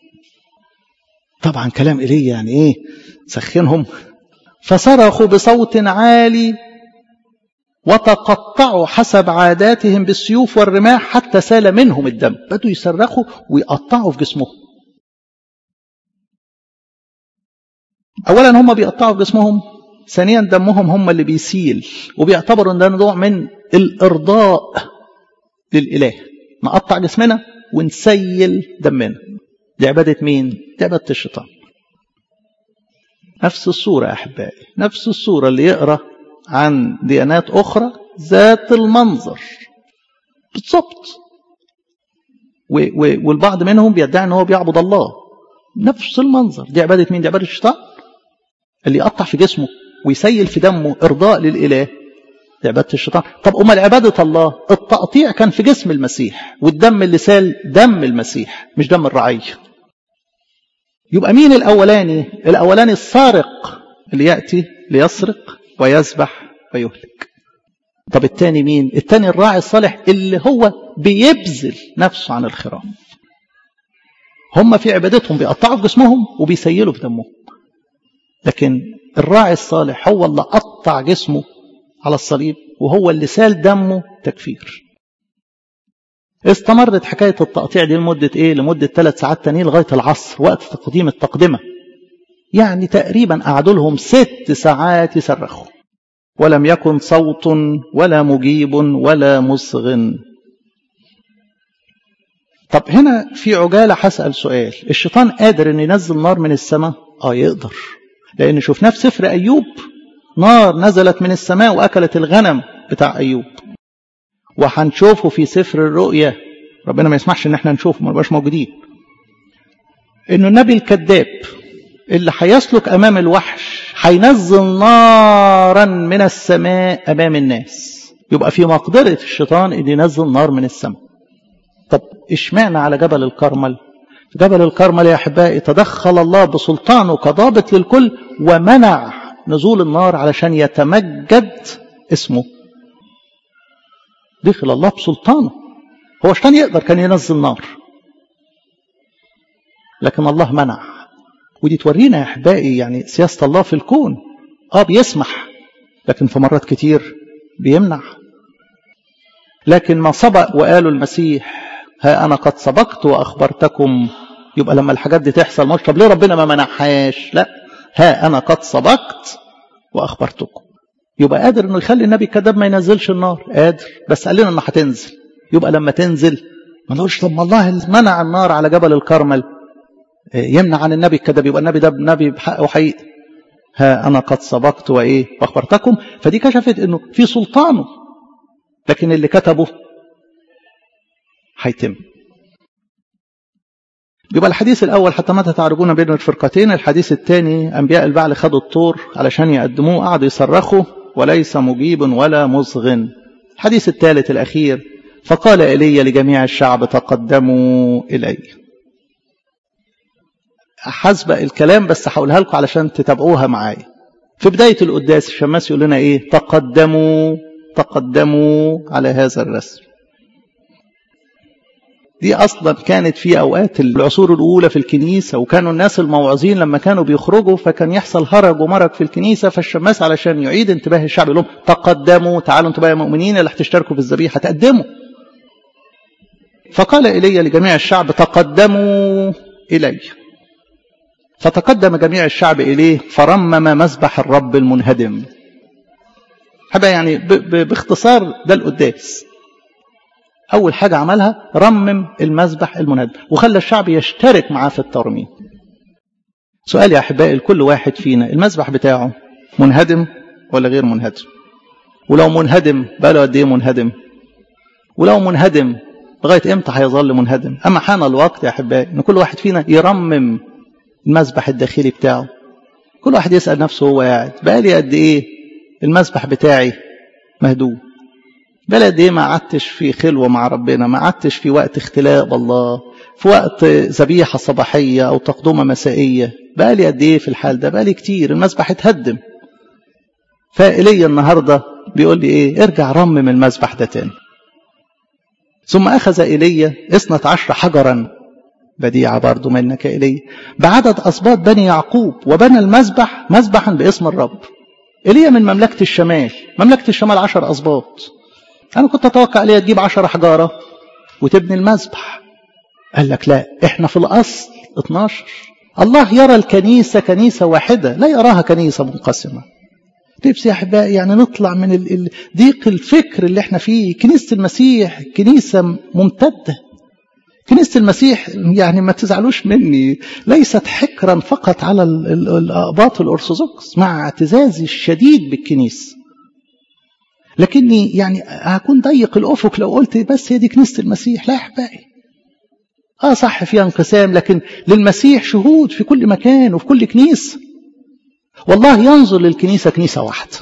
طبعا كلام إيليا يعني إيه؟ سخنهم. فصرخوا بصوت عالي وتقطعوا حسب عاداتهم بالسيوف والرماح حتى سال منهم الدم. بدوا يصرخوا ويقطعوا في جسمهم. أولا هم بيقطعوا في جسمهم، ثانيا دمهم هم اللي بيسيل، وبيعتبروا ان ده نوع من الإرضاء للإله. نقطع جسمنا ونسيل دمنا. دي عبادة مين؟ دي عبادة الشيطان. نفس الصورة يا أحبائي، نفس الصورة اللي يقرأ عن ديانات أخرى ذات المنظر بالضبط، والبعض منهم بيدعي أنه بيعبد الله. نفس المنظر. دي عبادة مين؟ دي عبادة الشيطان اللي يقطع في جسمه ويسيل في دمه إرضاء للإله. دي عبادة الشيطان. طب أمال عبادة الله؟ التقطيع كان في جسم المسيح، والدم اللي سال دم المسيح مش دم الرعية. يبقى مين الأولاني؟ الأولاني السارق اللي يأتي ليسرق ويذبح ويهلك. طب التاني مين؟ التاني الراعي الصالح اللي هو بيبذل نفسه عن الخراف. هم في عبادتهم بيقطعوا في جسمهم وبيسيلوا في دمهم، لكن الراعي الصالح هو اللي قطع جسمه على الصليب وهو اللي سال دمه تكفير. استمرت حكاية التقطيع دي لمدة ايه؟ لمدة ثلاث ساعات تانيين لغاية العصر، وقت تقديم التقدمة. يعني تقريبا قعدوا لهم ست ساعات يصرخوا، ولم يكن صوت ولا مجيب ولا مصغ. طب هنا في عجالة هسأل سؤال، الشيطان قادر ان ينزل نار من السماء؟ اه يقدر، لان شفناه في سفر ايوب، نار نزلت من السماء واكلت الغنم بتاع ايوب. وهنشوفه في سفر الرؤيا، ربنا ما يسمحش ان احنا نشوفه، ما نبقاش موجودين، انه النبي الكذاب اللي هيسلك امام الوحش هينزل نارا من السماء امام الناس. يبقى في مقدرة الشيطان ان ينزل نار من السماء. طب اشمعنى على جبل الكرمل؟ في جبل الكرمل يا أحبائي تدخل الله بسلطانه كضابط للكل ومنع نزول النار علشان يتمجد اسمه. دخل الله بسلطانه. هو عشان يقدر كان ينزل نار، لكن الله منع. ودي تورينا يا أحبائي يعني سياسة الله في الكون. آه بيسمح، لكن في مرات كتير بيمنع. لكن ما سبق وقالوا المسيح ها أنا قد سبقت وأخبرتكم. يبقى لما الحاجات دي تحصل مش طب ليه ربنا ما منعهاش؟ لا، ها أنا قد سبقت وأخبرتكم. يبقى قادر إنه يخلي النبي الكذاب ما ينزلش النار، قادر، بس قال لنا إنه هتنزل. يبقى لما تنزل ما نقولش طب ما الله منع النار على جبل الكرمل يمنع عن النبي الكذاب، يبقى النبي ده نبي بحق وحقيقي. ها أنا قد سبقت وإيه وأخبرتكم. فدي كشفت إنه في سلطانه، لكن اللي كتبه هيتم. يبقى الحديث الأول حتى متى تعرجون بين الفرقتين. الحديث الثاني أنبياء البعل خدوا الطور علشان يقدموه، قعدوا يصرخوا وليس مجيب ولا مصغ. الحديث الثالث الأخير فقال إيليا لجميع الشعب تقدموا إلي. حسب الكلام بس هقولها لكم علشان تتابعوها معايا. في بداية القداس الشماس يقول لنا إيه؟ تقدموا تقدموا على هذا الرسم. دي أصلا كانت في أوقات العصور الأولى في الكنيسة، وكانوا الناس الموعظين لما كانوا بيخرجوا فكان يحصل هرج ومرج في الكنيسة، فالشماس علشان يعيد انتباه الشعب يقول لهم تقدموا، تعالوا انتوا بقى يا مؤمنين اللي هتشتركوا في الذبيحة تقدموا. فقال إيليا لجميع الشعب تقدموا إلي. فتقدم جميع الشعب إليه فرمم مذبح الرب المنهدم. حبا يعني باختصار ده القداس. أول حاجة عملها رمم المذبح المنهدم وخلى الشعب يشترك معاه في الترميم. سؤال يا أحبائي لكل واحد فينا، المذبح بتاعه منهدم ولا غير منهدم؟ ولو منهدم بقى له قد إيه منهدم؟ ولو منهدم لغاية إمتى هيظل منهدم؟ أما حان الوقت يا أحبائي إن كل واحد فينا يرمم المذبح الداخلي بتاعه. كل واحد يسأل نفسه هو قاعد بقى لي قد إيه المذبح بتاعي مهدوم؟ بقى قد إيه ما قعدتش في خلوة مع ربنا، ما قعدتش في وقت اختلاء بالله، في وقت ذبيحة صباحية أو تقدمة مسائية. بقى لي قد إيه في الحال ده؟ بقى لي كتير، المذبح اتهدم. فإيليا النهاردة بيقول لي إيه؟ ارجع رمم المذبح ده تاني. ثم أخذ إيليا اثنة عشر حجرا، بديعة برضو منك إيليا، بعدد أسباط بني يعقوب، وبنى المذبح مذبحا باسم الرب. إيليا من مملكة الشمال، مملكة الشمال عشر أسباط. أنا كنت أتوقع إيليا تجيب عشر حجارة وتبني المذبح. قال لك لا، إحنا في الأصل اتناشر. الله يرى الكنيسة كنيسة واحدة، لا يراها كنيسة منقسمة. نفسي يا أحبائي يعني نطلع من ضيق الفكر اللي احنا فيه. كنيسة المسيح كنيسة ممتدة. كنيسة المسيح يعني ما تزعلوش مني ليست حكرا فقط على الأقباط الأرثوذكس، مع اعتزازي الشديد بالكنيسة، لكني يعني هكون ضيق الأفق لو قلت بس هي دي كنيسة المسيح. لا يا أحبائي، آه صح فيها انقسام، لكن للمسيح شهود في كل مكان وفي كل كنيسة. والله ينظر للكنيسة كنيسة واحدة،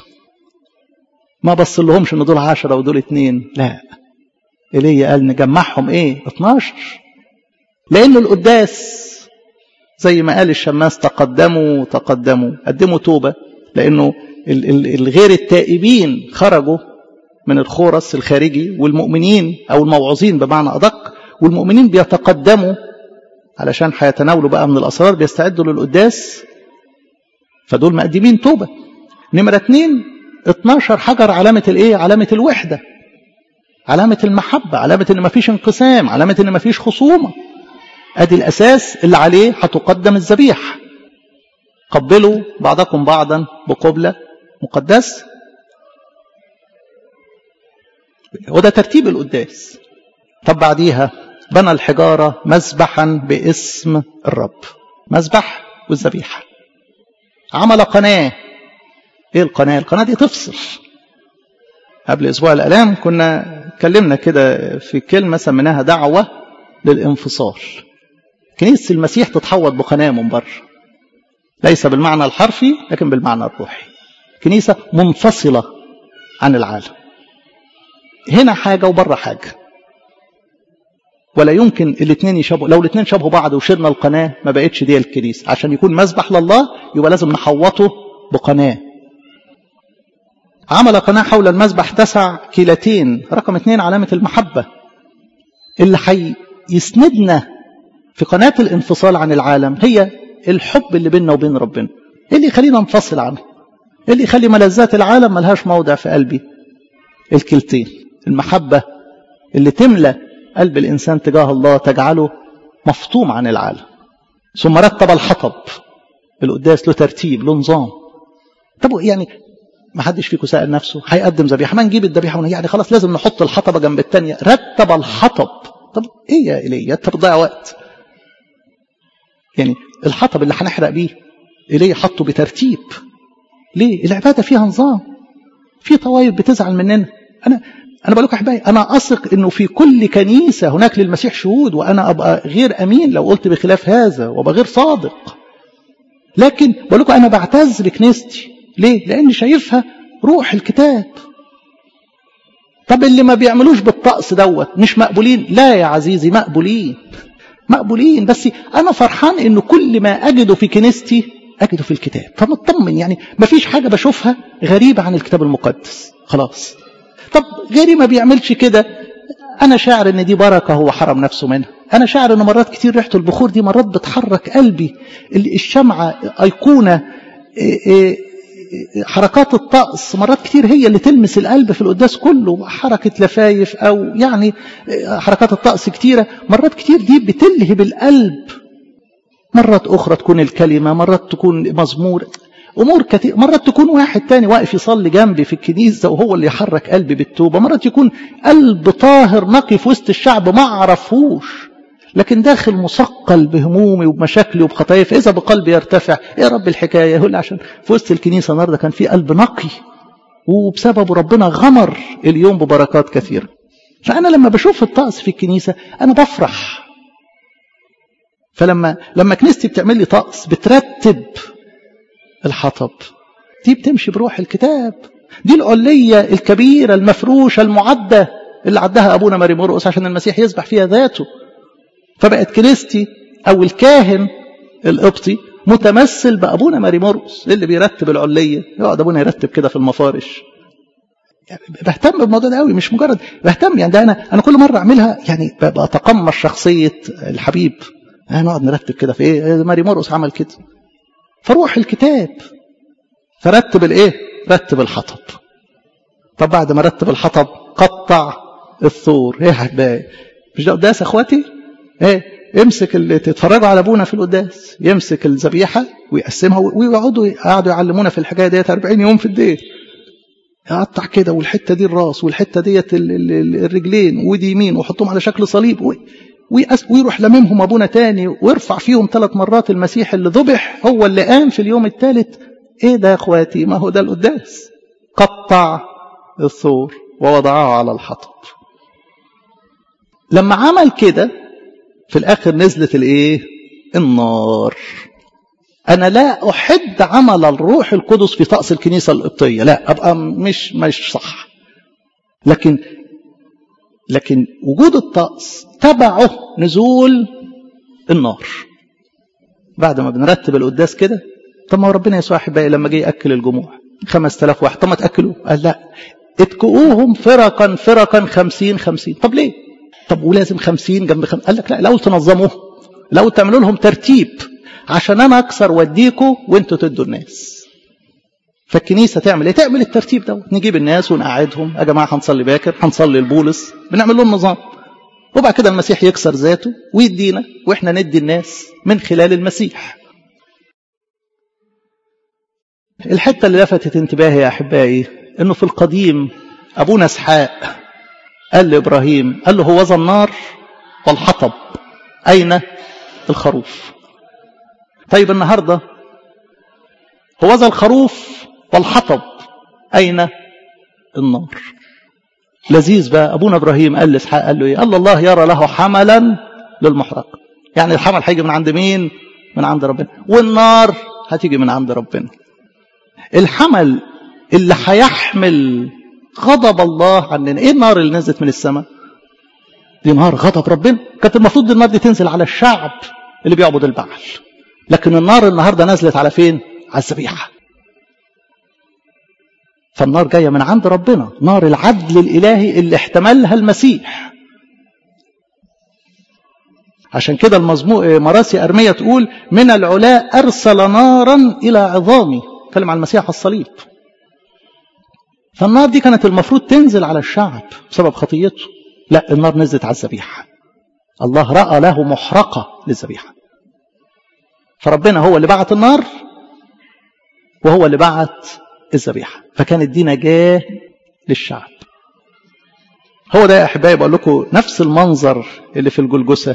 ما بص لهمش ان دول عشرة ودول اتنين. لا، إيليا قال نجمعهم ايه؟ اتناشر. لأنه القداس زي ما قال الشماس تقدموا تقدموا، قدموا توبة، لأنه الغير التائبين خرجوا من الخورس الخارجي، والمؤمنين أو الموعظين بمعنى أدق، والمؤمنين بيتقدموا علشان هيتناولوا بقى من الأسرار، بيستعدوا للقداس، فدول مقدمين توبة. نمرة اتنين، اتناشر حجر، علامة الايه؟ علامة الوحدة، علامة المحبة، علامة ان مفيش انقسام، علامة ان مفيش خصومة. ادي الاساس اللي عليه هتقدم الذبيحة. قبلوا بعضكم بعضا بقبلة مقدس. وده ترتيب القداس. طب بعديها بنى الحجارة مذبحا باسم الرب، مذبح والذبيحة. عمل قناة. ايه القناة؟ القناة دي تفصل. قبل اسبوع الالام كنا اتكلمنا كده في كلمة سميناها دعوة للانفصال. كنيسة المسيح تتحوط بقناة من بره، ليس بالمعنى الحرفي لكن بالمعنى الروحي. كنيسة منفصلة عن العالم، هنا حاجة وبره حاجة. ولا يمكن الاثنين يشابهوا. لو الاثنين شابهوا بعض وشيلنا القناة ما بقتش دي الكنيسة. عشان يكون مذبح لله يبقى لازم نحوطه بقناة. عمل قناة حول المذبح تسع كيلتين. رقم اثنين علامة المحبة اللي حي يسندنا في قناة الانفصال عن العالم هي الحب اللي بيننا وبين ربنا. ايه اللي يخلينا ننفصل عنه؟ ايه اللي يخلي ملذات العالم ملهاش موضع في قلبي؟ الكلتين، المحبة اللي تملى قلب الإنسان تجاه الله تجعله مفطوم عن العالم. ثم رتب الحطب. القداس له ترتيب، له نظام. طب يعني ما حدش فيكم سأل نفسه هيقدم ذبيحة، ما نجيب الذبيحة يعني خلاص لازم نحط الحطبة جنب الثانية. رتب الحطب. طب ايه يا إيليا؟ انت بتضيع وقت. يعني الحطب اللي هنحرق بيه إيليا حطه بترتيب. ليه؟ العبادة فيها نظام. في طوائف بتزعل مننا. أنا أنا بقول لكم أحبائي، أنا أثق إنه في كل كنيسة هناك للمسيح شهود، وأنا أبقى غير أمين لو قلت بخلاف هذا وأبقى غير صادق. لكن بقول لكم أنا بعتز بكنيستي. ليه؟ لأني شايفها روح الكتاب. طب اللي ما بيعملوش بالطقس دوت مش مقبولين؟ لا يا عزيزي، مقبولين مقبولين. بس أنا فرحان إنه كل ما أجده في كنيستي أجده في الكتاب، فمطمن. يعني ما فيش حاجة بشوفها غريبة عن الكتاب المقدس. خلاص. طب غيري ما بيعملش كده، أنا شاعر إن دي بركة هو حرم نفسه منها. أنا شاعر إن مرات كتير ريحة البخور دي مرات بتحرك قلبي. الشمعة أيقونة، حركات الطقس مرات كتير هي اللي تلمس القلب في القداس كله. حركة لفايف أو يعني حركات الطقس كتيرة مرات كتير دي بتلهب القلب. مرات أخرى تكون الكلمة، مرات تكون مزمور، أمور كتير. مرات تكون واحد تاني واقف يصلي جنبي في الكنيسة وهو اللي يحرك قلبي بالتوبة. مرات يكون قلب طاهر نقي في وسط الشعب ما أعرفوش، لكن داخل مثقل بهمومي وبمشاكلي وبخطايا. فإذا بقلبي يرتفع، إيه رب الحكاية؟ يقول عشان في وسط الكنيسة النهارده كان في قلب نقي وبسبب ربنا غمر اليوم ببركات كثيرة. فأنا لما بشوف الطقس في الكنيسة أنا بفرح. فلما لما كنيستي بتعمل لي طقس بترتب الحطب، دي بتمشي بروح الكتاب. دي العلية الكبيرة المفروشة المعدة اللي عدها أبونا ماري مرقس عشان المسيح يسبح فيها ذاته. فبقت كنيستي أو الكاهن القبطي متمثل بأبونا ماري مرقس اللي بيرتب العلية. يقعد أبونا يرتب كده في المفارش. يعني بهتم بالموضوع ده قوي، مش مجرد بهتم. يعني ده أنا أنا كل مرة أعملها يعني بتقمص شخصية الحبيب. نقعد نرتب كده في إيه؟ ماري مرقس عمل كده. فروح الكتاب فرتب الايه؟ رتب الحطب. طب بعد ما رتب الحطب قطع الثور. ايه يا حبايبي؟ مش ده قداس اخواتي؟ ايه؟ امسك اللي تتفرجوا على ابونا في القداس، يمسك الذبيحه ويقسمها ويقعدوا قعدوا يعلمونا في الحكايه ديت أربعين يوم في الدير. يقطع كده، والحته دي الراس، والحته ديت الرجلين، ودي يمين، ويحطهم على شكل صليب، ويروح لممهم ابونا تاني ويرفع فيهم ثلاث مرات المسيح اللي ذبح هو اللي قام في اليوم الثالث. ايه ده يا اخواتي؟ ما هو ده القداس. قطع الثور ووضعه على الحطب. لما عمل كده في الاخر نزلت الايه؟ النار. انا لا احد عمل الروح القدس في طقس الكنيسه القبطيه، لا ابقى مش مش صح. لكن لكن وجود الطقس تبعه نزول النار. بعد ما بنرتب القداس كده، طب ما ربنا يسوع احبائي لما جه ياكل الجموع خمسة آلاف واحد، طب ما تاكلوا؟ قال لا، اتكؤوهم فرقا فرقا خمسين خمسين. طب ليه؟ طب ولازم خمسين جنب خمسين؟ قال لك لا، لو تنظموه، لو تعملوا لهم ترتيب عشان انا اكسر واديكوا وانتوا تدوا الناس. فالكنيسه تعمل ايه؟ تعمل الترتيب ده. نجيب الناس ونقعدهم، يا جماعه هنصلي باكر، هنصلي البولس، بنعمل لهم نظام. وبعد كده المسيح يكسر ذاته ويدينا، واحنا ندي الناس من خلال المسيح. الحته اللي لفتت انتباهي يا احبائي انه في القديم ابونا اسحاق قال لابراهيم، قال له هوذا النار والحطب، اين الخروف؟ طيب النهارده هوذا الخروف والحطب، اين النار؟ لذيذ بقى. ابونا ابراهيم قال لاسحاق، قال له ايه؟ قال الله يرى له حملا للمحرق. يعني الحمل هيجي من عند مين؟ من عند ربنا. والنار هتيجي من عند ربنا. الحمل اللي هيحمل غضب الله عننا. ايه النار اللي نزلت من السماء؟ دي نار غضب ربنا. كانت المفروض النار دي تنزل على الشعب اللي بيعبد البعل، لكن النار النهارده نزلت على فين؟ على الذبيحه. فالنار جايه من عند ربنا، نار العدل الالهي اللي احتملها المسيح. عشان كده المزمور مراسي ارميه تقول من العلاء ارسل نارا الى عظامي، اتكلم عن المسيح على الصليب. فالنار دي كانت المفروض تنزل على الشعب بسبب خطيته، لا، النار نزلت على الذبيحه. الله راى له محرقه للذبيحه، فربنا هو اللي بعت النار وهو اللي بعت الذبيحه، فكانت دي نجاه للشعب. هو ده يا احبائي بقول لكم نفس المنظر اللي في الجلجثه.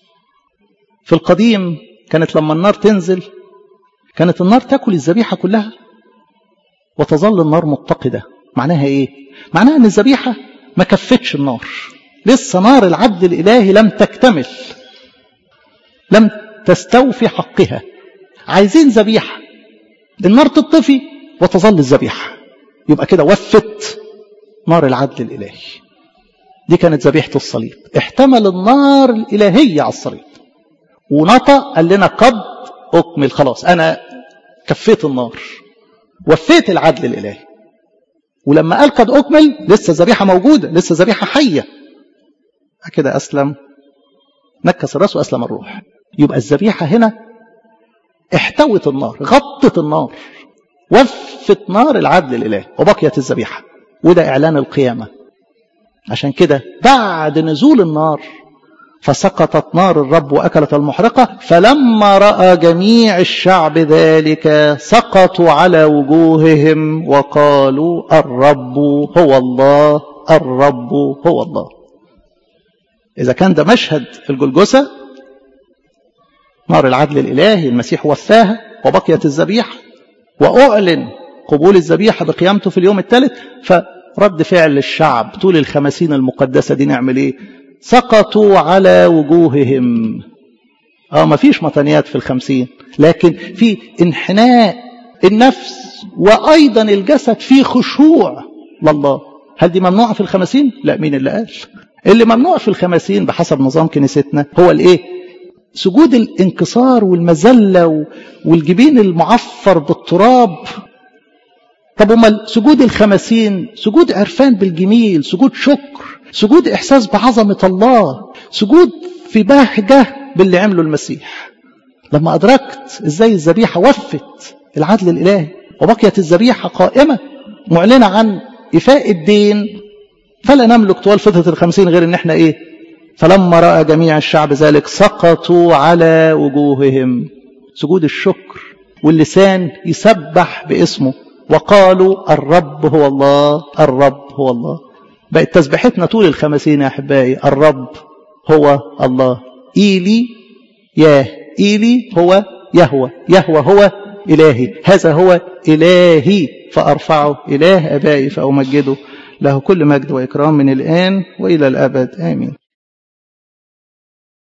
في القديم كانت لما النار تنزل كانت النار تاكل الذبيحه كلها وتظل النار متقده. معناها ايه؟ معناها ان الذبيحه ما كفتش النار، لسه نار العدل الالهي لم تكتمل، لم تستوفي حقها. عايزين ذبيحه النار تطفي وتظل الذبيحه، يبقى كده وفت نار العدل الالهي. دي كانت ذبيحه الصليب، احتمل النار الالهيه على الصليب ونطق قال لنا قد اكمل، خلاص انا كفيت النار، وفيت العدل الالهي. ولما قال قد اكمل لسه الذبيحه موجوده، لسه الذبيحه حيه. كده اسلم، نكس الراس واسلم الروح. يبقى الذبيحه هنا احتوت النار، غطت النار، وفت نار العدل الالهي وبقيت الذبيحه. وده اعلان القيامه. عشان كده بعد نزول النار فسقطت نار الرب وأكلت المحرقة، فلما رأى جميع الشعب ذلك سقطوا على وجوههم وقالوا الرب هو الله، الرب هو الله. إذا كان ده مشهد الجلجثة، نار العدل الإلهي المسيح وفاها وبقيت الذبيحة، وأعلن قبول الذبيحة بقيامته في اليوم الثالث، فرد فعل الشعب طول الخمسين المقدسة دي نعمل إيه؟ سقطوا على وجوههم. اه ما فيش مطنيات في الخمسين، لكن في انحناء النفس وايضا الجسد في خشوع لله. هل دي ممنوعه في الخمسين؟ لا. مين اللي قال؟ اللي ممنوع في الخمسين بحسب نظام كنيستنا هو الايه؟ سجود الانكسار والمذله والجبين المعفر بالتراب. طب امال سجود الخمسين سجود عرفان بالجميل، سجود شكر، سجود إحساس بعظمة الله، سجود في بهجة باللي عمله المسيح. لما أدركت إزاي الذبيحة وفت العدل الإلهي وبقيت الذبيحة قائمة معلنة عن إفاء الدين، فلا نملك طوال فترة الخمسين غير إن إحنا إيه؟ فلما رأى جميع الشعب ذلك سقطوا على وجوههم، سجود الشكر، واللسان يسبح باسمه، وقالوا الرب هو الله، الرب هو الله. بقت تسبيحتنا طول الخمسين يا أحبائي الرب هو الله. إيلي ياه، إيلي هو يهوى، يهوى هو إلهي، هذا هو إلهي فأرفعه، إله أبائي فأمجده، له كل مجد وإكرام من الآن وإلى الأبد آمين.